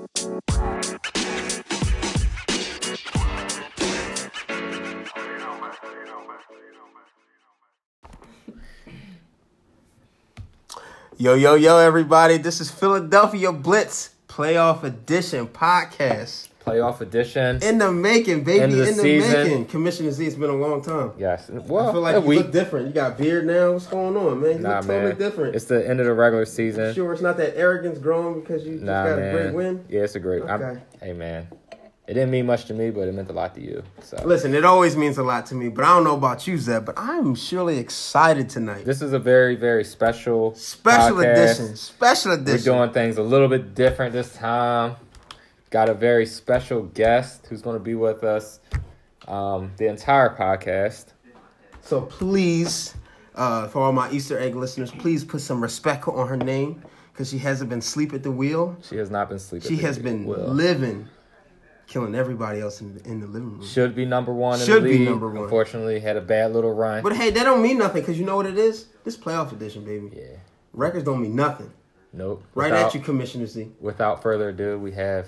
Yo, everybody. This is Philadelphia Blitz Playoff Edition podcast. Playoff edition. In the making, baby. End of the In the season. making. Commissioner Z, it's been a long time. Yes. Well, I feel like you look different. You got beard now. What's going on, man? You look totally different. It's the end of the regular season. You sure it's not that arrogance growing because you just got a great win? Yeah, it's a great Hey, man. It didn't mean much to me, but it meant a lot to you. So listen, it always means a lot to me, but I don't know about you, Zeb, but I'm surely excited tonight. This is a very, very special edition. Special edition. We're doing things a little bit different this time. Got a very special guest who's going to be with us the entire podcast. So please, for all my Easter egg listeners, please put some respect on her name because she hasn't been asleep at the wheel. She has not been sleeping. She has been living. Killing everybody else in the living room. Should be number one in the league. Should be number one. Unfortunately, had a bad little run. But hey, that don't mean nothing because you know what it is? This playoff edition, baby. Yeah. Records don't mean nothing. Nope. Right at you, Commissioner Z. Without further ado, we have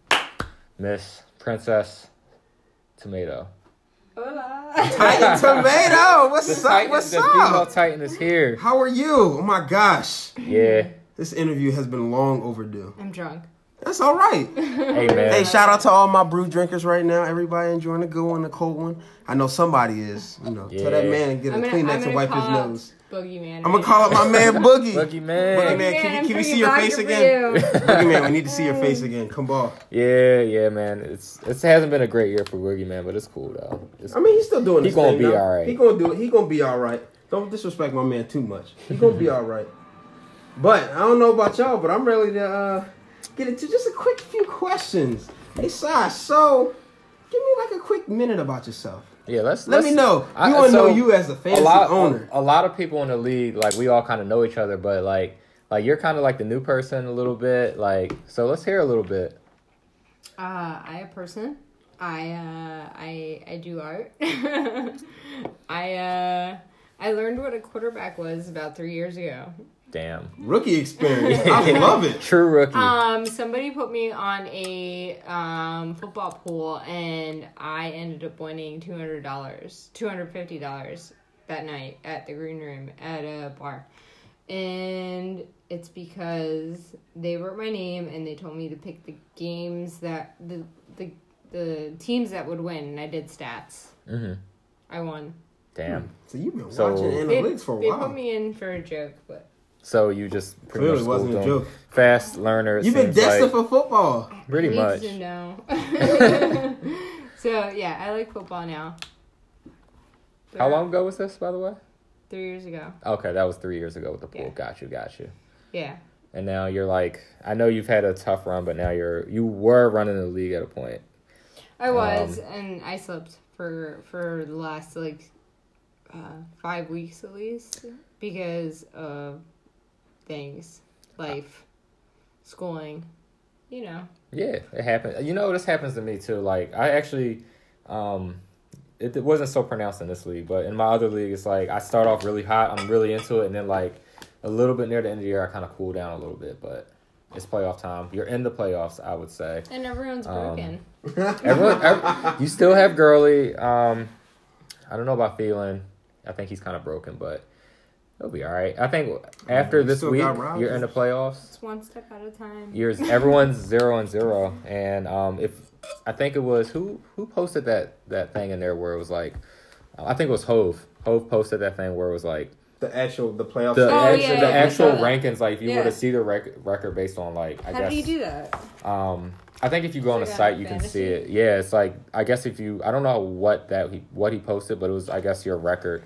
Miss Princess Tomato. Hola. Titan Tomato. What's up? The female Titan is here. How are you? Oh my gosh. Yeah. This interview has been long overdue. I'm drunk. That's all right. Hey, man. Hey, shout out to all my brew drinkers right now. Everybody enjoying the good one, the cold one. I know somebody is. Tell that man and get a Kleenex and wipe his nose. Boogeyman. I'm going to call up my man Boogie. Boogeyman, can we see your face again? Boogeyman, we need to see your face again. Come on. Yeah, man. It hasn't been a great year for Boogeyman, but it's cool, though. He's still doing his thing. He's going to be all right. He's going to do it. He's going to be all right. Don't disrespect my man too much. He's going to be all right. But I don't know about y'all, but I'm ready to... get into just a quick few questions. Hey, Sash, so give me like a quick minute about yourself. Yeah, let me know. We want to know you as a fantasy owner. A lot of people in the league, like, we all kind of know each other, but like you're kind of like the new person a little bit. Like, so let's hear a little bit. I a person. I do art. I learned what a quarterback was about 3 years ago. Damn. Rookie experience. I love it. True rookie. Somebody put me on a football pool, and I ended up winning $250 that night at the green room at a bar. And it's because they wrote my name, and they told me to pick the games that the teams that would win, and I did stats. Mm-hmm. I won. Damn. So you've been watching analytics for a while. They put me in for a joke, but... So you just pretty clearly much wasn't a joke. Fast learner. You've been destined for football. Pretty much. To know. So yeah, I like football now. How long ago was this, by the way? 3 years ago. Okay, that was 3 years ago with the pool. Yeah. Got you. Yeah. And now you're like, I know you've had a tough run, but now you were running the league at a point. I was, and I slept for the last 5 weeks at least because of things, life, schooling, Yeah, it happened. This happens to me too. Like, I actually, it wasn't so pronounced in this league, but in my other league, it's like I start off really hot, I'm really into it, and then like a little bit near the end of the year, I kind of cool down a little bit, but it's playoff time. You're in the playoffs, I would say. And everyone's broken. You still have Gurley. I don't know about Thielen. I think he's kind of broken, but it'll be all right. I think after this week, you're in the playoffs. It's one step at a time. Everyone's 0-0, and I think it was who posted that thing in there where it was like, I think it was Hove. Hove posted that thing where it was like the playoffs. The actual rankings. Like, if you were to see the record based on like, I guess. How do you do that? I think if you go on the site, you can see it. Yeah, it's like, I guess I don't know what he posted, but it was, I guess, your record.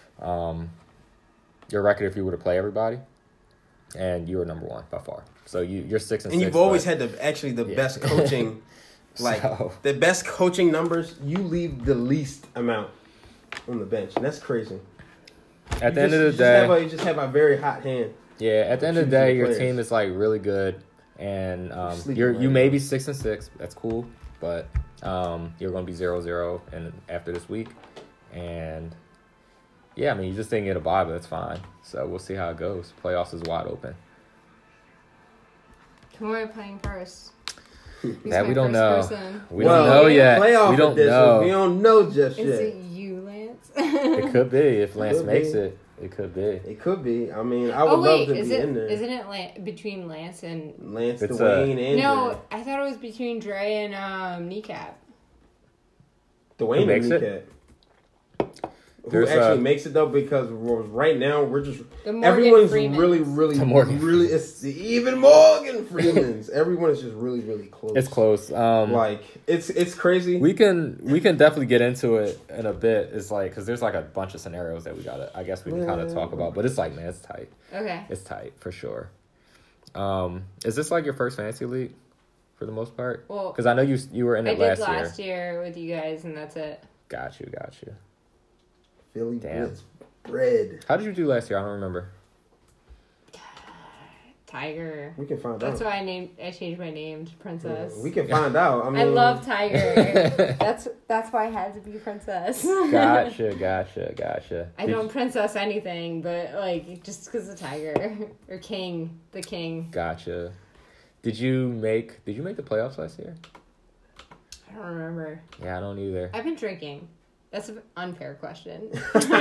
Your record if you were to play everybody, and you were number one by far. So you're 6 and 6. And you've always had the best coaching, the best coaching numbers. You leave the least amount on the bench, and that's crazy. At the end of the day, you just have a very hot hand. Yeah, at the end of the day, your team is like really good, and you may be 6 and 6. That's cool, but you're going to be 0-0 and after this week, and yeah, I mean, you just didn't get a bye, but that's fine. So we'll see how it goes. Playoffs is wide open. Who are we playing first? Who's That my we don't first know. person? We don't know yet. Playoff We don't edition. know. We don't know just Is yet. it you, Lance? It could be if Lance Could makes be. it. It could be. It could be. I mean, I would Oh wait, love to is be it? in there. Isn't it between Lance and? Lance, It's, Dwayne, and No, I thought it was between Dre and Kneecap. Dwayne makes and it? Kneecap. Who There's, actually makes it though? Because right now we're just The Morgan everyone's Freemans. The Morgan really. It's even Morgan Freeman's. Everyone is just really close. It's close. Like it's crazy. We can definitely get into it in a bit. It's like because there's like a bunch of scenarios that we gotta. I guess we can kind of talk about. But it's like, man, it's tight. Okay. It's tight for sure. Is this like your first fantasy league for the most part? Well, Because I know you were in I it did last year. last year with you guys, and that's it. Got you. Philly Damn. Blitz bread. How did you do last year? I don't remember. Tiger. We can find That's out. why I changed my name to Princess. We can find out. I mean, I love Tiger. That's why I had to be Princess. Gotcha. I don't princess anything, but like just because of Tiger or King, the King. Gotcha. Did you make the playoffs last year? I don't remember. Yeah, I don't either. I've been drinking. That's an unfair question.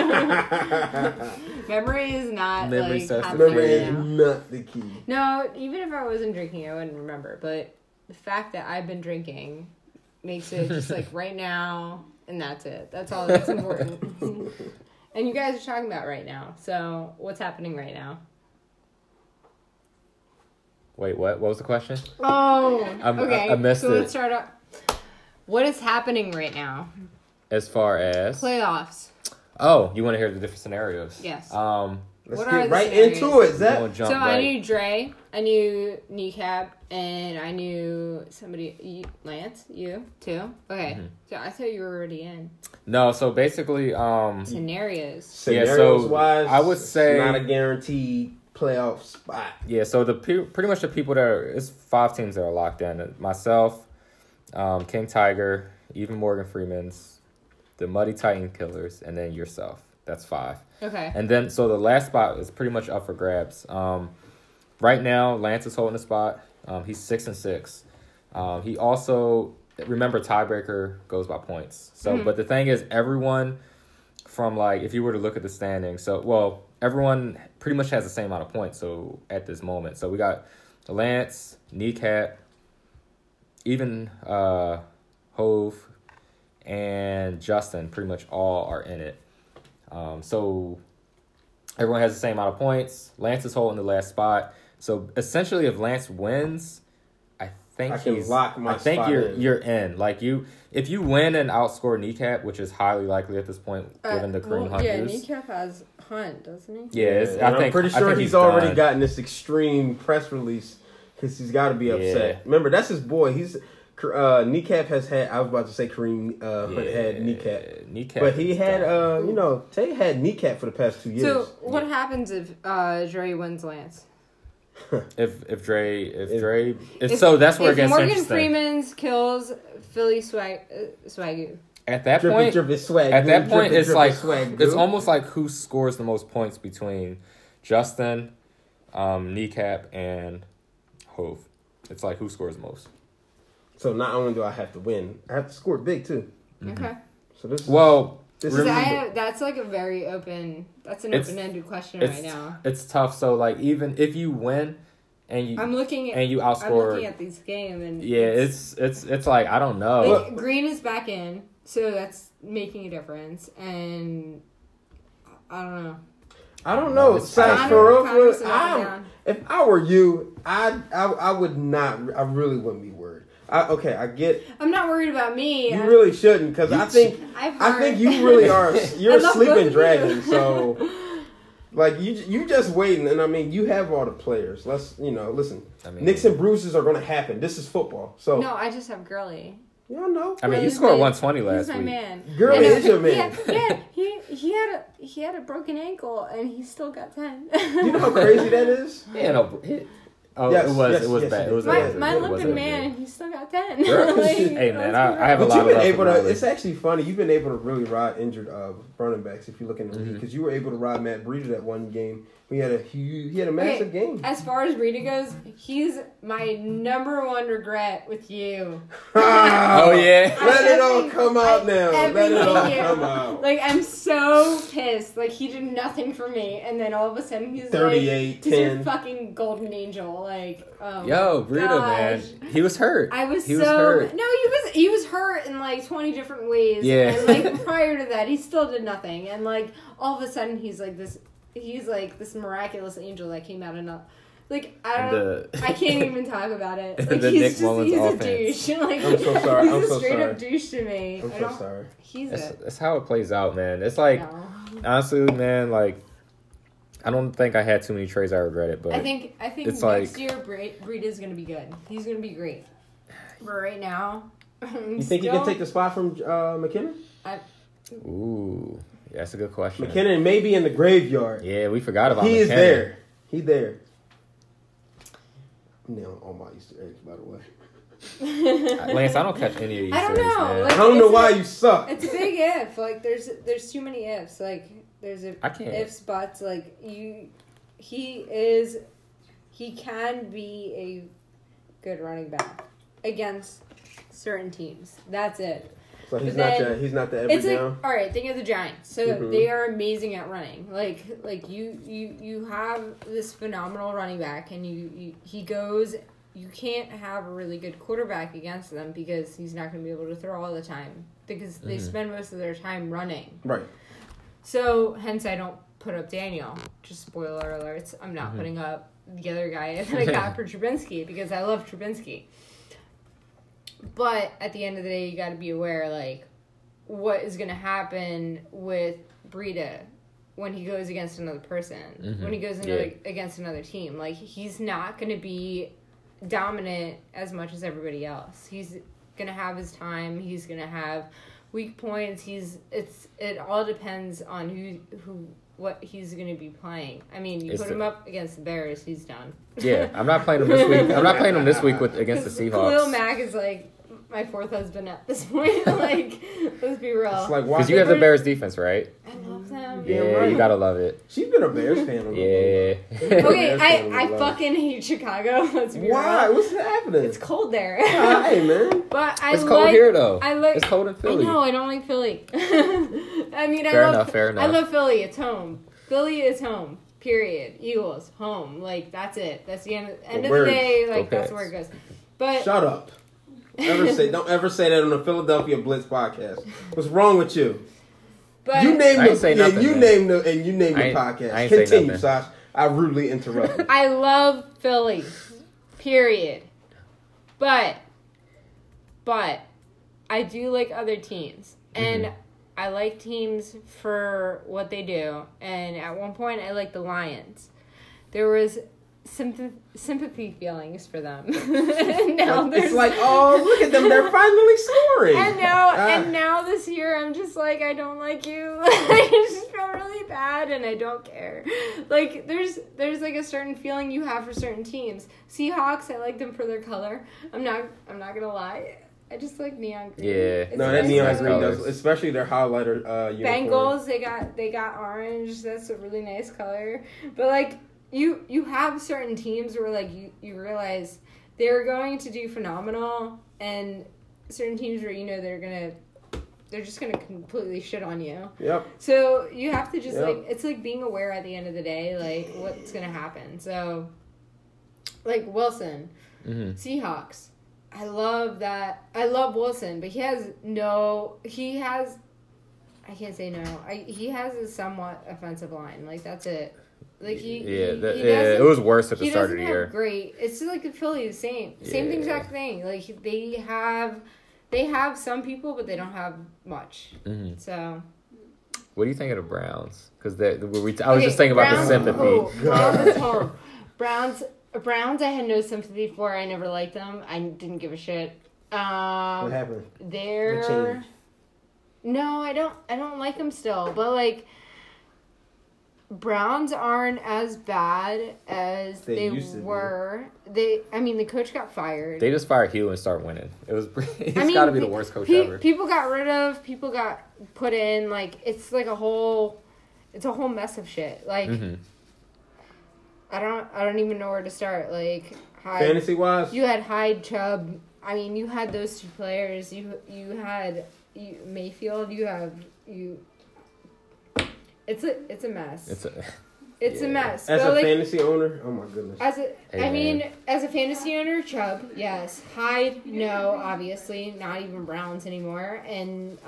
Memory is not Memory like stuff. happening Remember, right it's now. not the key. No, even if I wasn't drinking, I wouldn't remember. But the fact that I've been drinking makes it just like right now, and that's it. That's all that's important. And you guys are talking about right now. So what's happening right now? Wait, what? What was the question? Oh, okay. I missed so it. let's start up. What is happening right now? As far as Playoffs. oh, you want to hear the different scenarios? Yes. Let's What are get the right scenarios? into it, we're Zach. gonna jump So I right. knew Dre, I knew Kneecap, and I knew somebody, Lance, you too. Okay, so I thought you were already in No, so basically, scenarios. Scenarios so wise, I would say- it's not a guaranteed playoff spot. yeah. So pretty much the people that it's 5 teams that are locked in. Myself, King Tiger, even Morgan Freeman's, the Muddy Titan Killers, and then yourself. That's 5. Okay. And then, so the last spot is pretty much up for grabs. Right now, Lance is holding the spot. He's 6-6. He also, remember, tiebreaker goes by points. So, but the thing is, everyone from like, if you were to look at the standings, everyone pretty much has the same amount of points. So at this moment, so we got Lance, Kneecap, even Hove, and Justin. Pretty much all are in it. So everyone has the same amount of points. Lance is holding the last spot. So essentially, if Lance wins, I think I can lock my spot in. you're in. Like if you win and outscore Kneecap, which is highly likely at this point, given the Kareem Hunt yeah, news. Kneecap has Hunt, doesn't he? Yeah, And I'm pretty I sure think he's already done. gotten this extreme press release because he's got to be upset. Yeah. Remember, that's his boy. Kneecap has had. I was about to say Kareem Hunt had Kneecap. Kneecap, But he is had, done. Tay had Kneecap for the past 2 years. So what happens if Dre wins Lance? if Dre, If- so that's where it if gets Morgan interesting. Freeman's kills Philly Swagoo. At that Drippy, point, drippy, swag, at that drippy, point, it's drippy, like swag, it's dude. almost like who scores the most points between Justin, Kneecap, and Hove. It's like who scores the most. So not only do I have to win, I have to score big too. Okay. So this is Well, this Because is that's like a very open. That's an It's- open-ended question it's right now. it's tough. So like even if you win and you I'm looking at. and you I'm outscore, looking at this game and yeah, it's like I don't know. like, Green is back in, so that's making a difference, and I don't know. I don't know. It's Size tight. for Connor's real, up and down. if I were you, I would not. I really wouldn't be worried. I get. I'm not worried about me. You really shouldn't, because I think you really are. You're I a love both sleeping of dragon. you. So, like you just waiting, and I mean you have all the players. Let's listen. I mean, Nicks and bruises are going to happen. This is football. So No, I just have Gurley. y'all know. I mean, you He's scored my- 120 last He's my week. man. Gurley I know. is your man. Yeah, he had a broken ankle and he still got 10. You know how crazy that is. Yeah, no, Oh, Yes, it was yes, bad. yes, It was My, bad. my It limping wasn't man, good. he still got 10. Girl. Like, Hey, man, I have a But lot you've of been love able for to. Riley. It's actually funny. You've been able to really ride injured running backs if you look in the league, because you were able to ride Matt Breida that one game. He had a massive game. As far as Rita goes, he's my number one regret with you. Oh, yeah. Let it all come out now. Let it all everything come out. Like, I'm so pissed. Like, he did nothing for me, and then all of a sudden he's 38, like, he's your 10. fucking golden angel. Like, oh Yo, my Breida, man. gosh. He was hurt. I was he so was hurt. no, he was hurt in like 20 different ways. Yeah. And like prior to that, he still did nothing. And like all of a sudden, he's like this miraculous angel that came out of nothing. Like I can't even talk about it. Like the Nick Mullins he's offense. a douche. Like I'm so sorry. he's I'm a so straight sorry. up douche to me. I'm so sorry. He's That's how it plays out, man. It's like, no. honestly, man, like, I don't think I had too many trades I regretted, but I think it's next like- year Breida's gonna be good. He's gonna be great. But right now, You think he can take the spot from McKinnon? ooh, that's a good question. McKinnon may be in the graveyard. Yeah, we forgot about He McKinnon. is there. He there. Now, all my Easter eggs, by the way. Lance, I don't catch any of these. I don't things, know, man. like- I don't know It's why a- you suck. It's a big if. Like there's too many ifs. Like there's I can't. ifs, buts. Like he can be a good running back against certain teams. That's it. So he's But not then- the every It's like, down. all right, think of the Giants. So Mhm. they are amazing at running. Like you have this phenomenal running back, and he goes. You can't have a really good quarterback against them because he's not going to be able to throw all the time because they spend most of their time running. Right. So hence I don't put up Daniel. Just spoiler alerts. I'm not putting up the other guy that I got for Trubinsky because I love Trubinsky. But at the end of the day, you got to be aware, like, what is going to happen with Breida when he goes against another person, when he goes against another team. Like, he's not going to be dominant as much as everybody else. He's going to have his time. He's going to have weak points. It all depends on what he's going to be playing. I mean, you put him up against the Bears, he's done. Yeah, I'm not playing him this week. I'm not playing him this week against the Seahawks. Khalil Mack is like my fourth husband at this point. Like, let's be real. It's like Because you have the Bears defense, right? I love them. Yeah, right. you gotta love it. She's been a Bears fan. A little bit. Yeah. Okay, Bears fan a I little fucking hate Chicago. Let's be Why? real. What's happening? It's cold there. Hey, man. But I It's like, cold here though. I like. It's cold in Philly. I know. I don't like Philly. I mean, Fair enough. I love Philly. It's home. Philly is home. Period. Eagles home. Like that's it. That's the end of the Words. day. Like Go that's Pats. where it goes. But Shut up. Don't ever say that on the Philadelphia Blitz podcast. What's wrong with you? but You named I ain't say nothing, you man. named the I ain't podcast. say Continue, nothing. Sash. I rudely interrupted. I love Philly. Period. But I do like other teams. And I like teams for what they do. And at one point, I liked the Lions. There was sympathy feelings for them. And now Like, there's it's like, oh, look at them. They're finally scoring. and now this year I'm just like, I don't like you. I just feel really bad and I don't care. Like there's like a certain feeling you have for certain teams. Seahawks, I like them for their color. I'm not gonna lie. I just like neon green. Yeah. It's No, that nice neon nice green colors. does, especially their highlighter uniform. Bengals, they got orange. That's a really nice color. But like you have certain teams where like you realize they're going to do phenomenal, and certain teams where you know they're just gonna completely shit on you. Yep. So you have to just Yep. like it's like being aware at the end of the day, like what's gonna happen. So like Wilson, Seahawks. I love that. I love Wilson, but he has I can't say no. He has a somewhat offensive line. Like that's it. Like he it was worse at the he start of doesn't the have year. Great. It's just like the Philly, the same Yeah. exact thing. Like they have some people, but they don't have much. So What do you think of the Browns? Because I was just thinking about the Browns- sympathy. Oh, Browns is home. Browns, I had no sympathy for. I never liked them. I didn't give a shit. What happened? They're What changed? no, I don't like them still. But like, Browns aren't as bad as They they used to be. were. The coach got fired. They just fired Hugh and start winning. It was. He's I mean, got to be the worst coach ever. People got rid of. People got put in. Like it's like a whole. It's a whole mess of shit. Like I don't even know where to start. Like Fantasy wise, you had Hyde, Chubb. I mean, you had those two players. You had Mayfield. It's a mess. It's a mess. as But a fantasy owner, oh my goodness. As a fantasy owner, Chubb, yes. Hyde, no, obviously, not even Browns anymore. And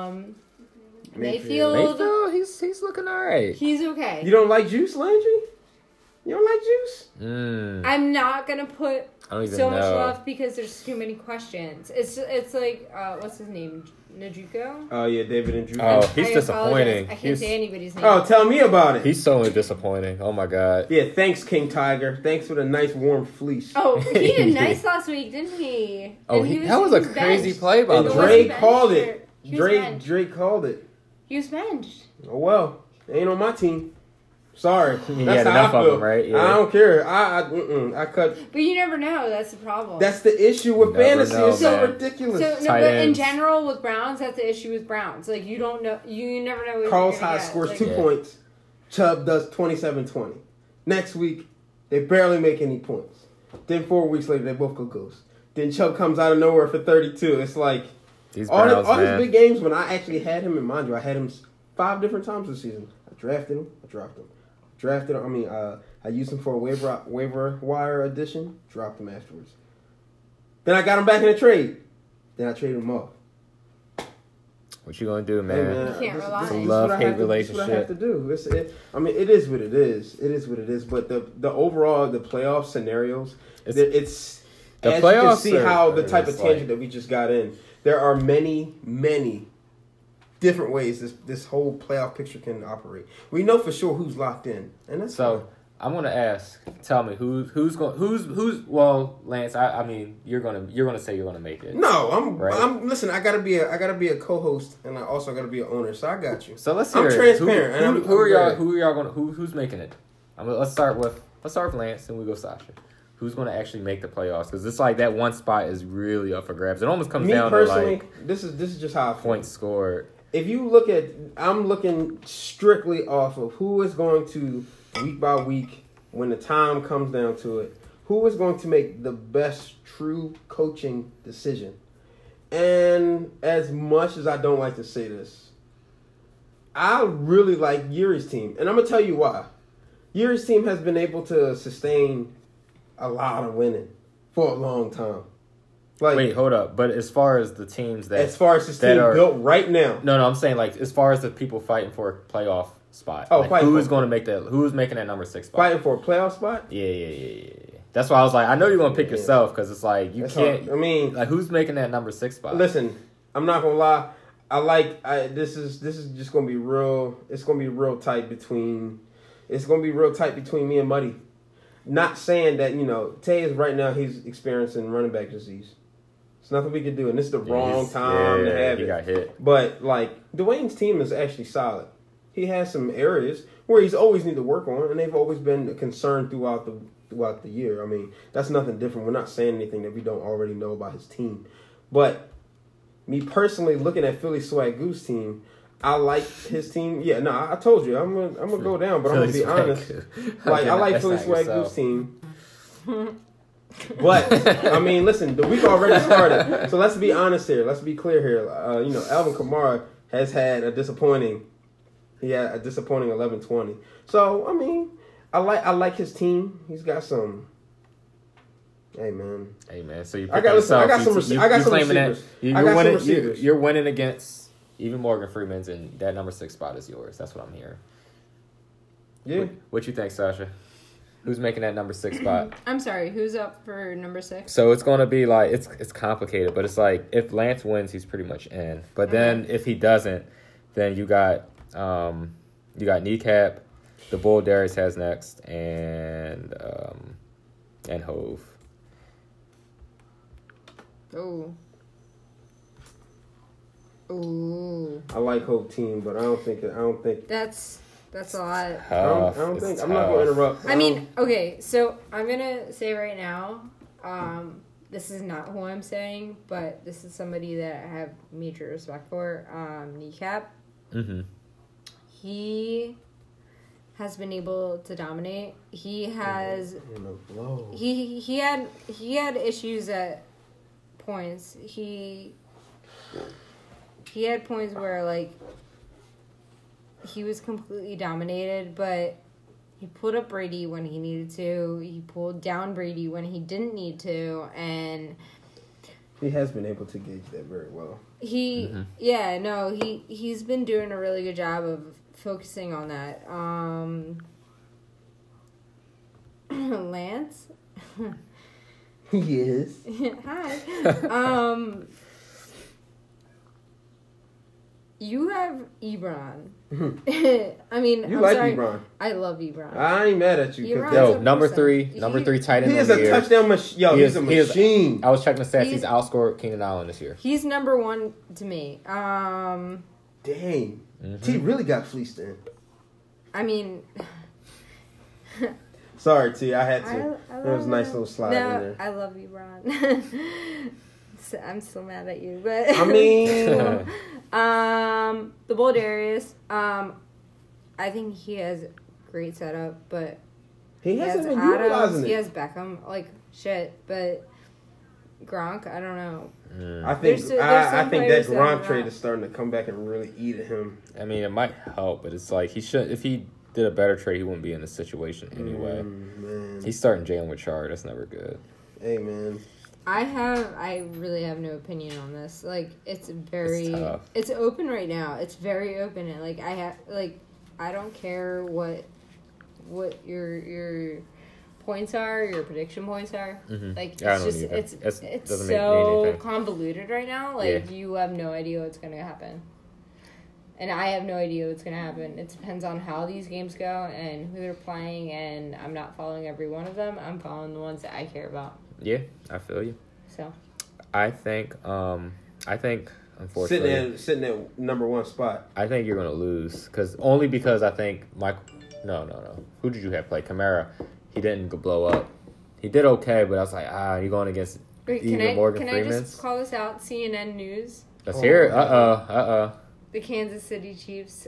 Mayfield, he's looking alright. he's okay. You don't like Juice Landry? You don't like Juice? I'm not gonna put I don't even so much know. love because there's too many questions. It's like what's his name? Najuko? Oh yeah, David and Drew. Oh, he's I disappointing. apologize. I can't say anybody's name. Oh, tell me about it. He's so disappointing. Oh my god. Yeah, thanks, King Tiger. Thanks for the nice warm fleece. Oh, he did nice last week, didn't he? Oh, And that was a benched. crazy play by And the was way. Drake benched. called it. He was benched. Drake called it. He was benched. Oh well, ain't on my team. Sorry, He that's had how enough I of feel. them, right? Yeah. I don't care. I cut. But you never know. That's the problem. That's the issue with Never fantasy. know, It's so man. ridiculous. So, no, Tight but in ends. general with Browns, that's the issue with Browns. Like, you don't know, you never know what Carlos you're gonna Hyde get. scores Like, 2 Yeah. points. Chubb does 27-20. Next week, they barely make any points. Then 4 weeks later, they both go ghost. Then Chubb comes out of nowhere for 32. It's like These all Browns, his man. big games when I actually had him in mind you, I had him 5 different times this season. I drafted him, I dropped him. Drafted him. I used him for a waiver wire addition. Dropped him afterwards. Then I got him back in a trade. Then I traded him off. What you gonna do, Hey, man? You can't rely. This It's a is love-hate what I have to- This is what I relationship. have to do. It is what it is. It is what it is. But the overall, the playoff scenarios, The as you can playoffs see are- how the type of it's tangent like- that we just got in. There are many different ways this whole playoff picture can operate. We know for sure who's locked in, and that's So I'm gonna ask. Tell me who's going. Well, Lance. I mean, you're gonna say you're gonna make it. no. I'm Right. listen. I gotta be a co-host, and I also gotta be an owner. So I got you. So let's hear I'm it. transparent, and I'm Who are y'all? ready. Who are y'all going? Who's making it? Let's start with Lance, and we go Sasha. Who's going to actually make the playoffs? Because it's like that one spot is really up for grabs. It almost comes Me down personally, to like this is just how I feel. points scored. If you look at, I'm looking strictly off of who is going to, week by week, when the time comes down to it, who is going to make the best true coaching decision. And as much as I don't like to say this, I really like Yuri's team. And I'm going to tell you why. Yuri's team has been able to sustain a lot of winning for a long time. Like, Wait, hold up. But as far as the teams that as far as this that team are- built right now, no, I'm saying like as far as the people fighting for a playoff spot. Oh, like, fighting who for- is going to make that? Who's making that number 6 spot? fighting for a playoff spot, Yeah. That's why I was like, I know you're going to pick Yeah. yourself because it's like you that's can't. hard. I mean, Like who's making that number 6 spot? listen, I'm not gonna lie. This is just gonna be real. It's gonna be real tight between. It's gonna be real tight between me and Muddy. Not saying that Tay is right now. He's experiencing running back disease. There's nothing we can do, and this is the wrong time to have he it. got hit. But like Dwayne's team is actually solid. He has some areas where he's always need to work on, and they've always been a concern throughout the year. I mean, that's nothing different. We're not saying anything that we don't already know about his team. But me personally, looking at Philly Swag Goose team, I like his team. Yeah, no, I told you I'm gonna go down, but I'm gonna be honest. Like I like Philly Swag Goose team. But I mean, listen, the week already started, so let's be honest here. Let's be clear here. Alvin Kamara has had a disappointing. He had a disappointing 11-20. So I mean, I like his team. He's got some. Hey man. So you I got some receivers. I got some receivers. You're winning against even Morgan Freeman's, and that number 6 spot is yours. That's what I'm hearing. Yeah. What you think, Sasha? Who's making that number 6 spot? I'm sorry, who's up for number 6? So it's going to be like it's complicated, but it's like if Lance wins, he's pretty much in. But then if he doesn't, then you got Kneecap, the Bull Darius has next, and Hove. Oh. Ooh. I like Hope team, but I don't think That's That's a lot. I don't think I'm not going to interrupt. I mean, okay, so I'm gonna say right now, this is not who I'm saying, but this is somebody that I have major respect for. Kneecap. Mm-hmm. He has been able to dominate. He has. He had issues at points. He had points where like he was completely dominated, but he pulled up Brady when he needed to. He pulled down Brady when he didn't need to, and he has been able to gauge that very well. He's been doing a really good job of focusing on that. Lance? He is. Hi. You have Ebron. I mean, you I'm like sorry. Ebron. I love Ebron. I ain't mad at you. Yo, number three tight end. He is a touchdown machine. Yo, he's a machine. I was checking the stats. He's outscored Keenan Allen this year. He's number one to me. Dang. Mm-hmm. T really got fleeced in. I mean... Sorry, T. I had to. There was a nice little slide in there. I love Ebron. I'm still mad at you, but... I mean... the Bull Darius, I think he has great setup, but he hasn't been utilizing it. He has Beckham, like shit, but Gronk, I don't know. I think that Gronk trade is starting to come back and really eat at him. I mean, it might help, but it's like he should. If he did a better trade, he wouldn't be in this situation anyway. Man. He's starting Jalen Richard. That's never good. Hey, man. I really have no opinion on this. Like, it's open right now. It's very open, and like I don't care what your points are, your prediction points are. Mm-hmm. Like, yeah, it's so convoluted right now. Like, you have no idea what's gonna happen. And I have no idea what's going to happen. It depends on how these games go and who they're playing, and I'm not following every one of them. I'm following the ones that I care about. Yeah, I feel you. So, I think unfortunately sitting at number one spot. I think you're going to lose because I think No. Who did you have play? Kamara. He didn't blow up. He did okay, but I was like, you're going against Morgan Freeman. Can I just call this out? CNN News. Let's hear it. The Kansas City Chiefs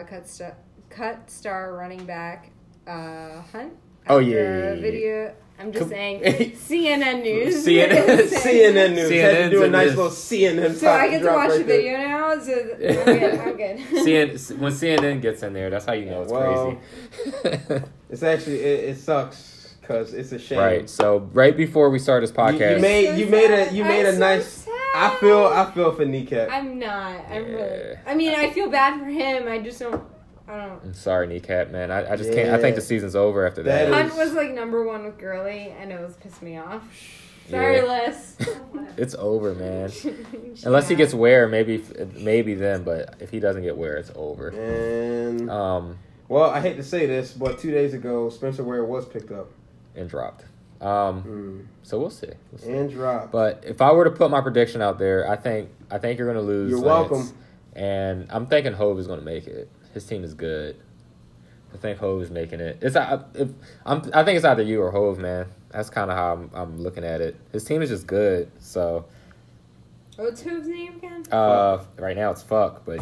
cut star running back Hunt. Video. I'm just saying CNN News. CNN News. Had to do a nice little CNN. So I get to watch the video now. So I'm good. When CNN gets in there, that's how you know it's crazy. It's actually it sucks because it's a shame. Right. So right before we start this podcast, you made a nice. I feel for Kneecap. I'm not. Really. I mean, I feel bad for him. I just don't. I'm sorry, Kneecap, man. I just can't. I think the season's over after that. Hunt was like number one with Gurley, and it was pissing me off. Sorry, Liz. It's over, man. Unless he gets Ware, maybe then. But if he doesn't get Ware, it's over. And well, I hate to say this, but 2 days ago, Spencer Ware was picked up and dropped. So we'll see. And dropped. But if I were to put my prediction out there, I think you're going to lose. You're welcome. And I'm thinking Hove is going to make it. His team is good. I think Hove is making it. I think it's either you or Hove, man. That's kind of how I'm looking at it. His team is just good. So. What's Hove's name again? Right now it's Fuck, but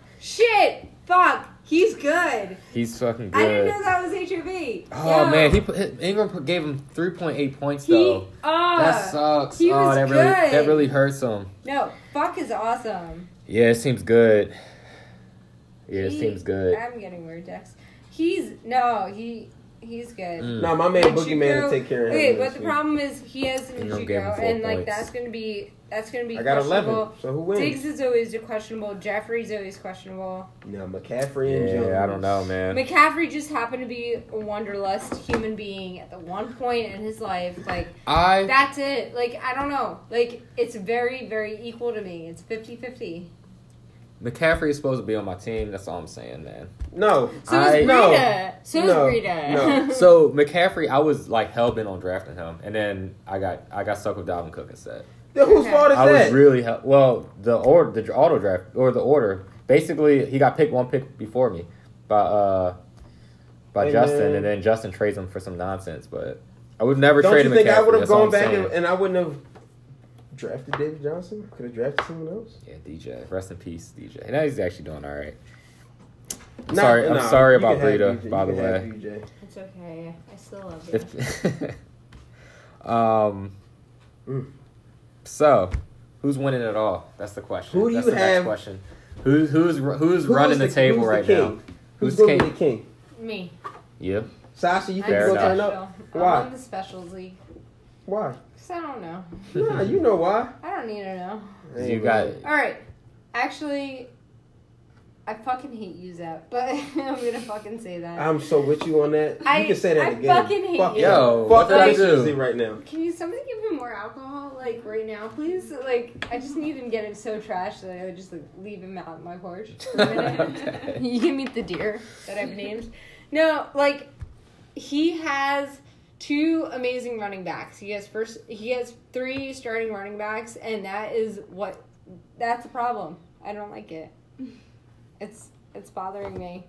Fuck. He's good. He's fucking good. I didn't know that was HOV. Oh, man. Ingram gave him 3.8 points, though. That sucks. He was good. That really hurts him. No, Fuck is awesome. Yeah, it seems good. It seems good. I'm getting weird texts. He's good. No, my man Boogeyman to take care of him. Okay, but the problem is he has Juco, and like that's gonna be I got 11. So who wins? Diggs is always questionable. Jeffrey's always questionable. No, McCaffrey and Jones. I don't know, man. McCaffrey just happened to be a wanderlust human being at the one point in his life. Like that's it. Like I don't know. Like it's very, very equal to me. It's 50-50. McCaffrey is supposed to be on my team. That's all I'm saying, man. No. So is Breida. No. So McCaffrey, I was like hell bent on drafting him, and then I got stuck with Dalvin Cook instead. Then whose fault is that? I was really the auto draft or the order. Basically, he got picked one pick before me, by Hey, Justin, man. and then Justin trades him for some nonsense. But I would never Don't trade you him. think I would have That's all gone I'm back saying. and I wouldn't have drafted David Johnson? Could have drafted someone else? Yeah, DJ. Rest in peace, DJ. Now he's actually doing all right. I'm Nah, sorry. I'm nah, sorry you about can have Breida, BJ, by you the can have way. BJ. It's okay. I still love you. If, so, who's winning it all? That's the question. Who do That's you the have- next question. Who's running the table right now? Who's Who's going to king? be the king? Me. You. Sasha, you think Fair you're going to enough. turn up? I'm Why? on the specials league. Why? Because I don't know. Nah, you know why. I don't need to know. Hey, You got man. All right. Actually, I fucking hate you, Zach, but I'm gonna fucking say that. I'm so with you on that. You can say that I again. fucking hate Fuck you. Yo, Fuck what did I that do? Jersey right now. Can you somebody give him more alcohol, like right now, please? Like, I just need him to get it so trashed that I would just like leave him out on my porch for a minute. Okay. You can meet the deer that I've named. No, like he has two amazing running backs. He has 3 starting running backs, and that's a problem. I don't like it. It's bothering me.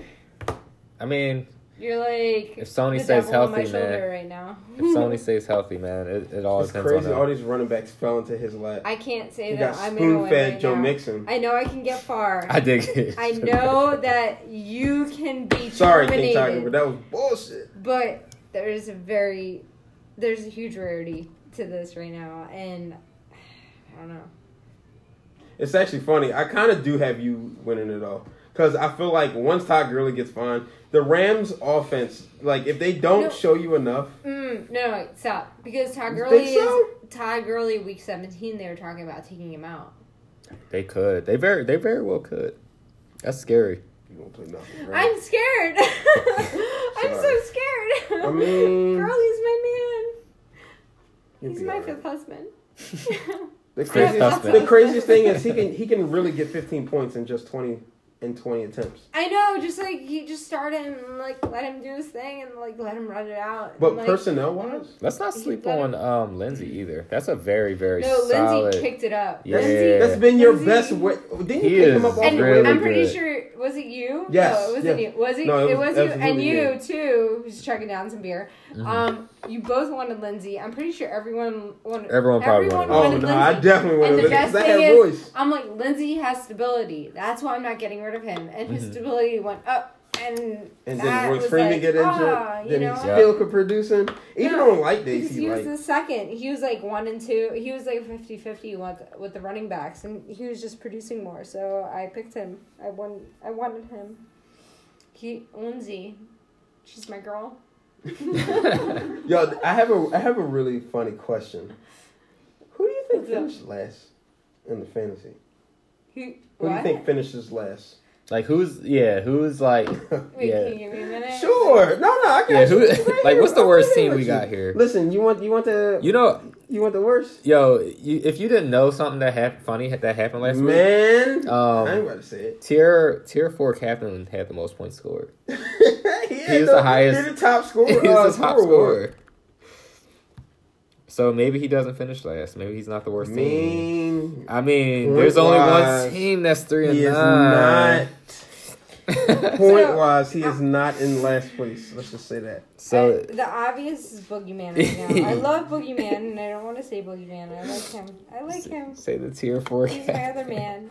I mean, You're like if Sony the stays devil on my healthy, shoulder man. right now. If Sony stays healthy, man, it all It's depends crazy. on All him. these running backs fell into his lap. I can't say He that got I'm gonna win spoon-fed right Joe now. Mixon. I know I can get far. I dig it. I know that you can be Sorry, terminated, King Tiger, but that was bullshit. but there's a huge rarity to this right now, and I don't know. It's actually funny. I kind of do have you winning it all. Because I feel like once Todd Gurley gets fine, the Rams offense, like if they don't No. show you enough. No, stop. Because Todd You Gurley think so? Todd Gurley week 17. They were talking about taking him out. They could. They very well could. That's scary. You won't play nothing, right? I'm scared. I'm so Sorry. scared. I mean, Gurley's my man. You'll He's be my all right. 5th husband. The Fifth husband. craziest thing is he can really get 15 points in just 20 attempts. I know, just like he just started and like let him do his thing and like let him run it out. But And, like, personnel wise, Let's not He sleep let on Lindsey either. That's a very no, solid. Lindsey picked it up. Yeah. Lindsey, that's been your Lindsey- best way. Didn't He you pick him is up off and the really waiver? I'm pretty good. sure, was it you? Yes, No, it wasn't yeah. you. Was it? No, it it was was you and absolutely you me. too. Who's chugging down some beer. Mm-hmm. You both wanted Lindsay. I'm pretty sure everyone wanted. Everyone probably wanted Oh wanted no, Lindsey. I definitely And wanted the to best because I thing have is, voice. I'm like, Lindsay has stability. That's why I'm not getting rid of him. And his stability went up, and And that then Royce was Freeman like, get injured. you Then he know? still could produce him. Even No, on light days, because he he was like the second. He was like 1 and 2. He was like 50-50 with the running backs, and he was just producing more. So I picked him. I wanted him. Lindsay, she's my girl. Yo, I have a really funny question. Who do you think What's up? finished last in the fantasy? Who Who do what? you think finishes last? Like who's like Wait, yeah. can you give me a minute? Sure. No, I got Yeah, you. who Right like here. what's the I'm worst right here team we with got you. here? Listen, you want the You know, worst? yo, if you didn't know something that happened last week, Man, I ain't um, about to say it. tier 4 captain had the most points scored. he was the highest- He's the top scorer. He's the top scorer. scorer. So maybe he doesn't finish last. Maybe he's not the worst team. I mean, there's only point-wise, one team that's 3 and He is 9. not. Point wise, he is not in last place. Let's just say that. So The obvious is Boogeyman right now. I love Boogeyman, and I don't want to say Boogeyman. I like him. I like him. say the tier 4 He's my captain. other man.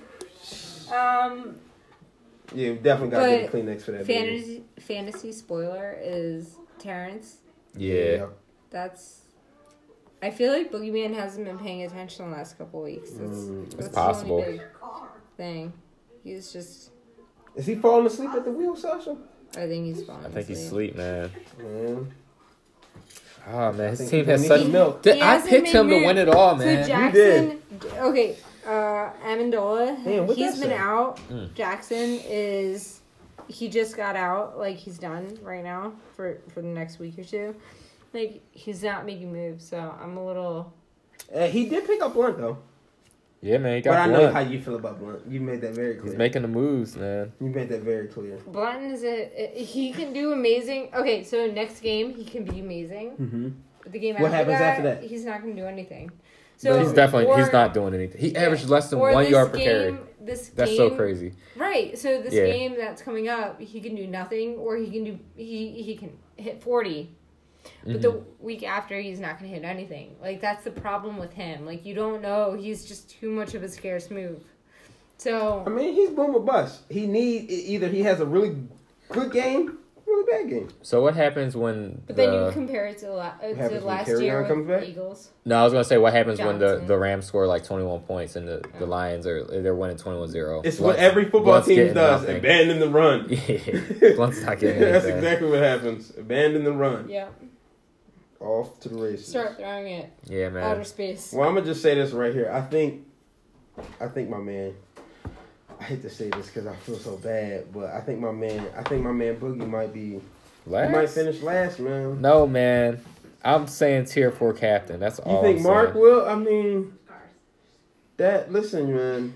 Yeah, we definitely got to get a Kleenex for that. baby. Fantasy spoiler is Terrence. Yeah. That's. I feel like Boogeyman hasn't been paying attention the last couple weeks. That's possible. the only big thing. He's just. Is he falling asleep at the wheel, Sasha? I think he's falling. I think he's asleep, man. Man. Oh man, his think team he has needs such some milk. He I hasn't picked made him to moves. win it all, man. So Jackson, did. okay, Amendola, Damn, what'd he's that been say? out. Mm. Jackson he just got out, like he's done right now for the next week or two. Like he's not making moves, so I'm a little. He did pick up Blunt though. Yeah, man, he But I got know Blunt. how you feel about Blunt. You made that very clear. He's making the moves, man. You made that very clear. Blunt he can do amazing. Okay, so next game he can be amazing. Mm-hmm. The game What after happens after that? He's not going to do anything. So He's not doing anything. He averaged less than 1 yard per carry. That's so crazy. Right. So this game that's coming up, he can do nothing, or he can hit 40. But the week after, he's not going to hit anything. Like, that's the problem with him. Like, you don't know. He's just too much of a scarce move. So I mean, he's boom or bust. Either he has a really good game, really bad game. So what happens when? But then you compare it to last year with the Eagles. No, I was gonna say what happens when the Rams score like 21 points and the Lions they're winning 21-0. It's what every football team does: nothing. abandon the run. Yeah, Blunt's not getting anything. That's exactly what happens. Abandon the run. Yeah. Off to the races. Start throwing it. Yeah, man. Outer space. Well, I'm gonna just say this right here. I think my man. I hate to say this because I feel so bad, but I think my man Boogie might be. Last? He might finish last, man. No, man. I'm saying tier 4 captain. That's all. You think I'm Mark saying. will? I mean, listen, man.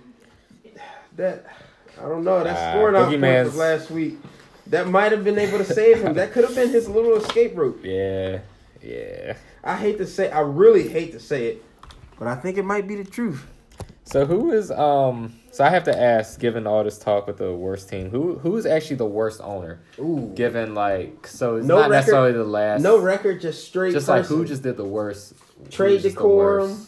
I don't know. That scoring output of last week, that might have been able to save him. That could have been his little escape route. Yeah. I really hate to say it, but I think it might be the truth. So who is so I have to ask, given all this talk with the worst team, who is actually the worst owner? Ooh. Given so it's No not record, necessarily the last. No record, just straight. Just person. like who just did the worst? Trade decorum,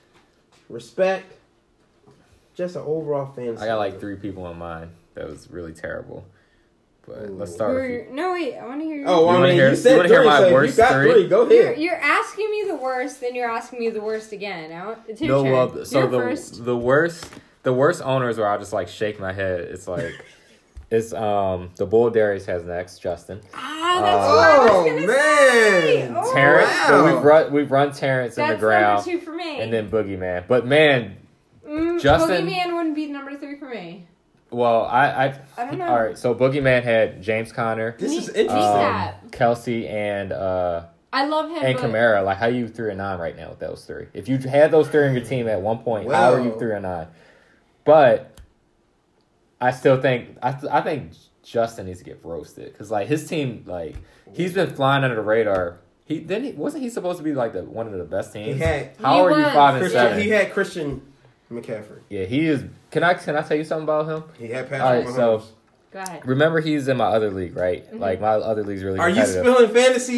respect, just an overall fantasy. I got like 3 people in mind that was really terrible. But let's start with you. No, wait, I want to hear you. Oh, you said 3, hear my so worst you got 3? Go ahead. You're asking me the worst, then you're asking me the worst again. It's your turn. So You're the worst owners where I just like shake my head. It's like it's the Bull Darius has next, Justin. That's what I was gonna say. Man. Oh, Terrence, wow. so we've run Terrence in the ground. That's number 2 for me. And then Boogeyman. But man, Justin. Boogeyman wouldn't be number 3 for me. Well, I don't know. All right, so Boogeyman had James Conner, This is interesting. Kelsey, and I love him. and Kamara. Like, how you 3-9 right now with those 3? If you had those 3 on your team at one point, how are you 3-9? But I still think I think Justin needs to get roasted because like his team, like he's been flying under the radar. Wasn't he supposed to be like one of the best teams? How are you 5-7? He had Christian McCaffrey. Yeah, he is. Can I tell you something about him? He had Patrick Mahomes. So go ahead. remember he's in my other league, right? Mm-hmm. Like my other league's really Are you competitive. spilling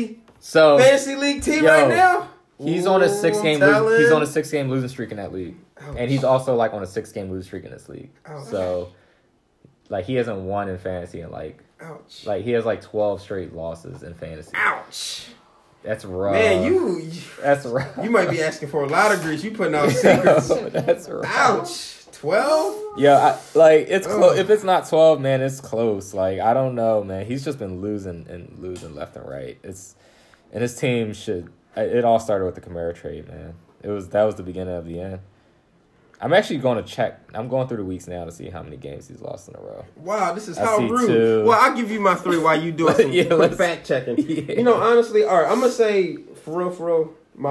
fantasy league team right now? He's on a 6-game he's on a 6-game losing streak in that league. Ouch. And he's also like on a 6-game losing streak in this league. Ouch. So like he hasn't won in fantasy in ouch. Like he has like 12 straight losses in fantasy. Ouch. That's rough. Man, that's rough. You might be asking for a lot of grease. You putting out secrets. That's rough. Ouch. 12? Yeah, it's close. If it's not 12, man, it's close. Like I don't know, man. He's just been losing left and right. And his team should. It all started with the Kamara trade, man. That was the beginning of the end. I'm actually going to check. I'm going through the weeks now to see how many games he's lost in a row. Wow, this is I how see rude. 2. Well, I'll give you my 3 while you doing some quick fact checking. Yeah. You know, honestly, all right, I'm gonna say for real,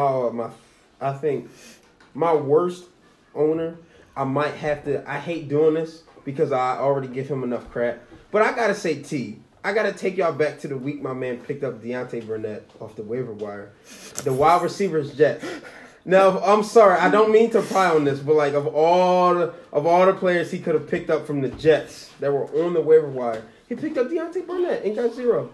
I think my worst owner. I might have to. I hate doing this because I already give him enough crap. But I gotta say, I gotta take y'all back to the week my man picked up Deontay Burnett off the waiver wire. The wide receivers Jets. Now, I'm sorry, I don't mean to pry on this, but like of all the players he could have picked up from the Jets that were on the waiver wire, he picked up Deontay Burnett and got 0.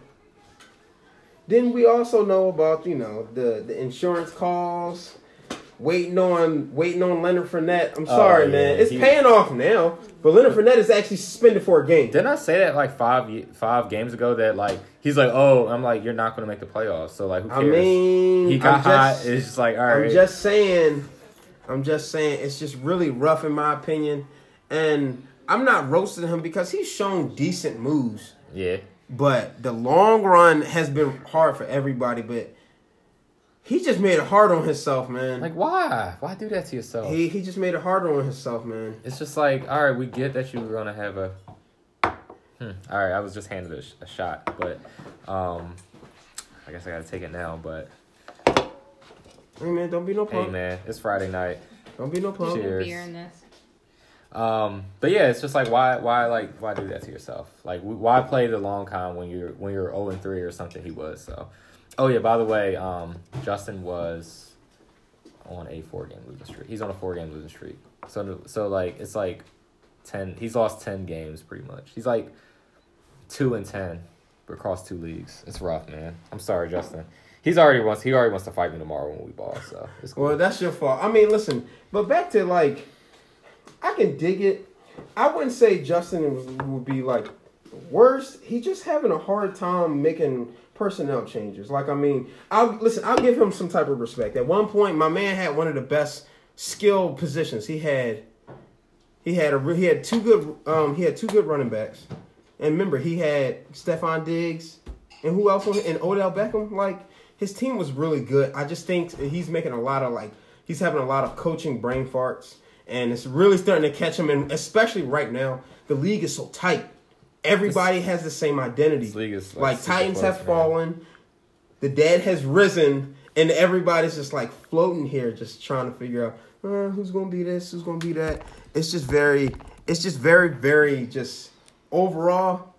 Then we also know about the insurance calls, waiting on Leonard Fournette. I'm sorry, man, it's paying off now. But Leonard Fournette is actually suspended for a game. Didn't I say that like 5 games ago that like he's like, oh, I'm like, you're not going to make the playoffs. So like, who cares? I mean, he got hot. It's just like, all right. I'm just saying, it's just really rough in my opinion. And I'm not roasting him because he's shown decent moves. Yeah. But the long run has been hard for everybody. But he just made it hard on himself, man. Like, why? Why do that to yourself? He just made it harder on himself, man. It's just like, all right, we get that you were going to have a... All right, I was just handed a shot. But I guess I got to take it now, but... Hey, man, don't be no punk. Hey, man, it's Friday night. Don't be no punk. Cheers. Beer in this. But yeah, it's just like why do that to yourself? Like why play the long con when you're 0-3 or something? He was so. Oh yeah, by the way, Justin was on a 4-game losing streak. He's on a 4-game losing streak. So like it's like 10. He's lost 10 games pretty much. He's like 2-10 across 2 leagues. It's rough, man. I'm sorry, Justin. He already wants to fight me tomorrow when we ball. So it's cool. Well, that's your fault. I mean, listen, but back to like, I can dig it. I wouldn't say Justin would be like worst. He just having a hard time making personnel changes. Like, I mean, I'll give him some type of respect. At one point, my man had one of the best skill positions. He had two good running backs. And remember, he had Stephon Diggs and who else? And Odell Beckham. Like, his team was really good. I just think he's making he's having a lot of coaching brain farts. And it's really starting to catch him. And especially right now, the league is so tight. Everybody has the same identity. This league is like Titans close, have fallen. The dead has risen. And everybody's just like floating here, just trying to figure out who's going to be this, who's going to be that. It's just very, very just overall,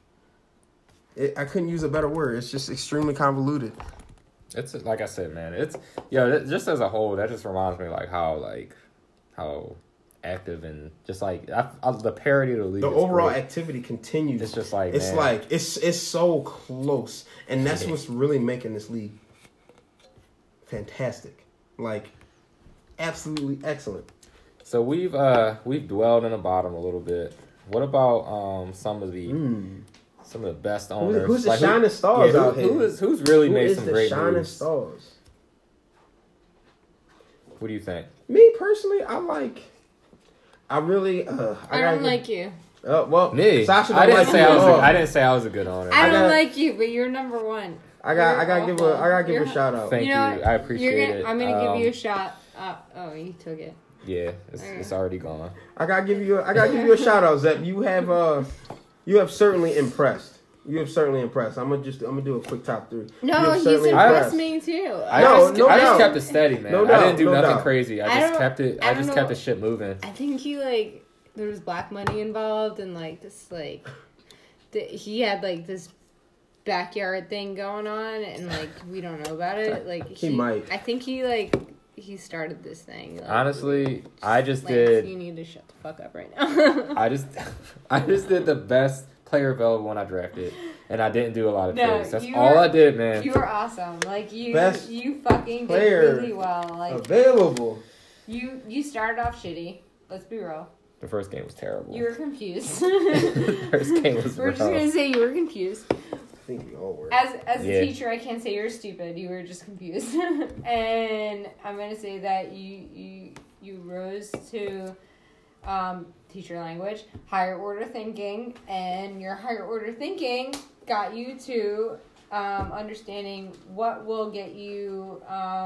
I couldn't use a better word. It's just extremely convoluted. It's like I said, man. It's just as a whole, that just reminds me like how active and just like the parity of the league. The is overall great. activity continues. It's just like it's man. like it's so close, and that's what's really making this league fantastic. Like, absolutely excellent. So we've dwelled in the bottom a little bit. What about some of the best owners? Who's the shining stars out here? Who's really made some great shining moves? stars? What do you think? Me personally, I don't like you. Well, Me? Sasha don't I didn't like say you I at was. all. I didn't say I was a good owner. I don't like you, but you're number one. I gotta give a shout out. Thank you. I appreciate it. I'm gonna give you a shot. Oh, you took it. Yeah, it's already gone. I gotta give you a shout out, Zep. You have certainly impressed. I'm gonna do a quick top 3. No, he's impressed me too. I just kept it steady, man. I didn't do nothing crazy. I just kept the shit moving. I think there was black money involved and he had this backyard thing going on and we don't know about it. He might. I think he started this thing. Honestly, I just Lance, did. You need to shut the fuck up right now. I just did the best player available when I drafted, and I didn't do a lot of trades. That's all I did, man. You were awesome. Best you fucking did really well. Available. You started off shitty. Let's be real. The first game was terrible. You were confused. The first game was We're rough. just gonna say you were confused. I think we all were. As a teacher, I can't say you're stupid. You were just confused. And I'm gonna say that you rose to teacher language, higher order thinking, and your higher order thinking got you to understanding what will get you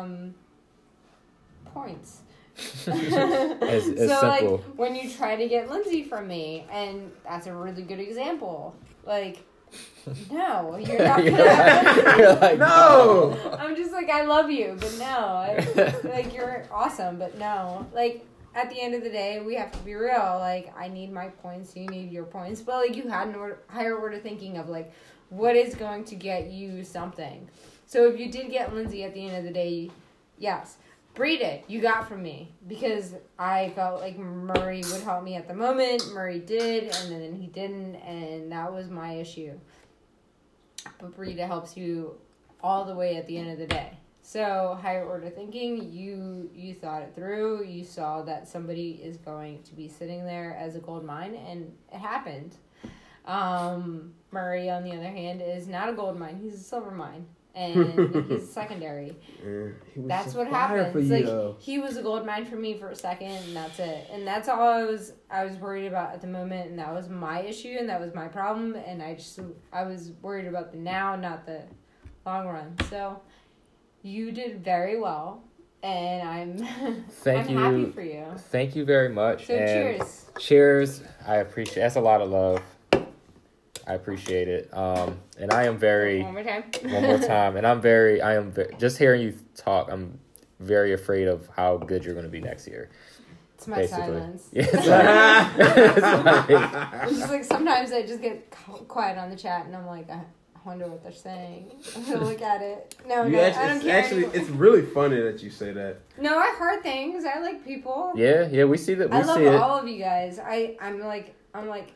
points. as So simple. when you try to get Lindsay from me, and that's a really good example. No, you're not gonna. You're like, No. I'm just I love you, but no. You're awesome, but no. At the end of the day, we have to be real. I need my points, you need your points. But, you had higher order thinking of, what is going to get you something. So, if you did get Lindsay at the end of the day, yes. Breed it. You got from me. Because I felt like Murray would help me at the moment. Murray did, and then he didn't, and that was my issue. But Breida helps you all the way at the end of the day. So, higher order thinking, you thought it through. You saw that somebody is going to be sitting there as a gold mine, and it happened. Murray, on the other hand, is not a gold mine. He's a silver mine. And he's secondary. That's what happens. He was a gold mine for me for a second, and that's it. And that's all I was worried about at the moment, and that was my issue, and that was my problem. And I was worried about the now, not the long run. So you did very well, and I'm happy for you. Thank you very much. So and cheers. I appreciate. That's a lot of love. I appreciate it. And I am very One more time. One more time. And just hearing you talk, I'm very afraid of how good you're going to be next year. It's my silence. Yeah, It's just sometimes I just get quiet on the chat, and I'm like, I wonder what they're saying. I'm gonna look at it. No, You no, actually, I don't it's care actually, anymore. it's really funny that you say that. No, I heard things. I like people. Yeah, we see that. We I love see it. all of you guys. I'm like, I don't like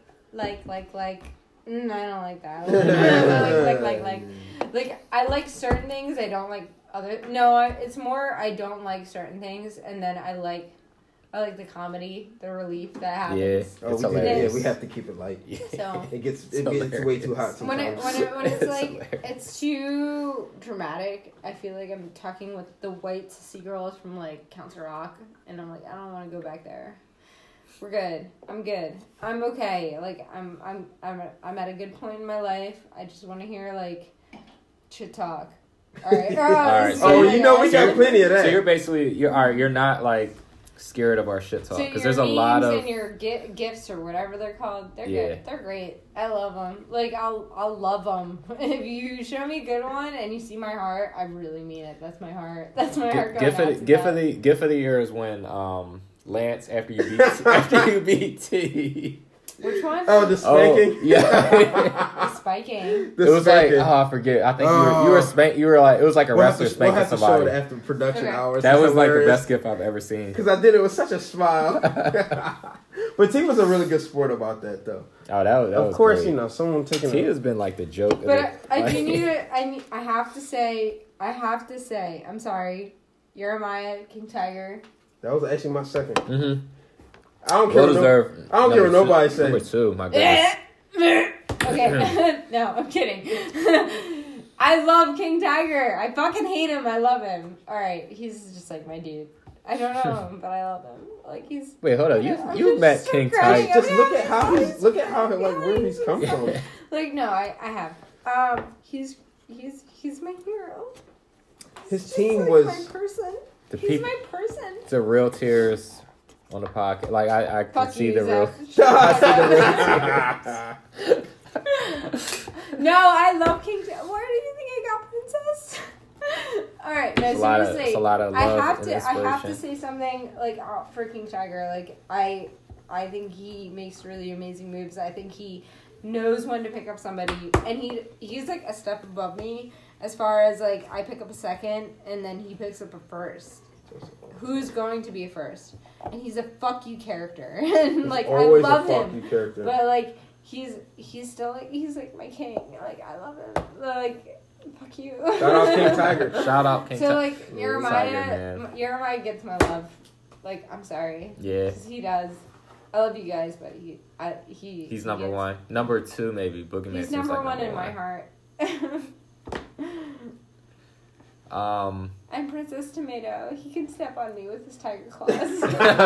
that. Like, I like certain things. I don't like other. No, it's more I don't like certain things, and then I like the comedy, the relief that happens. Yeah, Oh, it's we hilarious. we have to keep it light. So It gets way too hot when sometimes. it's like hilarious. it's too dramatic, I feel like I'm talking with the white sissy girls from like Council Rock, and I'm like, I don't want to go back there. We're good. I'm good. I'm okay. Like I'm at a good point in my life. I just want to hear like shit talk. All right. All right, Oh, you know we So got plenty of that. So you're basically you're not like scared of our shit talk because there's a lot of and your gifts or whatever they're called. They're Yeah. good. They're great. I love them. Like I'll love them. If you show me a good one and you see my heart, I really mean it. That's my heart. That's my heart. Going gift out of to gift them. of the gift of the year is when Lance after you beat T. Which one? Oh, the spanking. Oh, yeah. The spiking. The It was spanking. like, I forget. I think you were spank. You were like, it was like a We'll wrestler we'll spanking have to show somebody. it after production Okay. hours. That It's was like the hilarious. best gift I've ever seen. Because I did it with such a smile. But T was a really good sport about that, though. Oh, that was Of course, great. you know, someone taking T it. has been like the joke. of But it. I Like- do need to. I have to say. I'm sorry. Jeremiah King Tiger. That was actually my second. Mhm. I don't care. Well deserved. I don't care what Number nobody two- says. Number 2, my goodness. Okay. No, I'm kidding. I love King Tiger. I fucking hate him. I love him. All right, he's just like my dude. I don't know him, but I love him. Like he's. Wait, hold on. I'm You just met so King crying. Tiger. Just look at how where he's come from. Like no, I have. He's my hero. His He's team like was. my person. The He's people, my person. the real tears on the podcast. Like I can Fuck see you, the real. Zach. I No, I love King Tiger. Why do you think I got Princess? All right, no, It's a lot of- seriously. it's a lot of I love have and to inspiration. say something like for King Tiger. Like I think he makes really amazing moves. I think he knows when to pick up somebody, and he's like a step above me as far as like I pick up a second and then he picks up a first. Who's going to be a first? And he's a fuck you character, and like I Always love a fuck him. you character. But like he's still like he's like my king. Like I love him. Like fuck you. Shout out King Tiger. Shout out King So Tiger. like Tiger, Jeremiah gets my love. Like I'm sorry. Yeah. 'Cause he does. I love you guys, but He's number gets- 1. Number 2 maybe. Boogeyman He's seems number like one number in my 1. heart. I'm Princess Tomato. He can step on me with his tiger claws.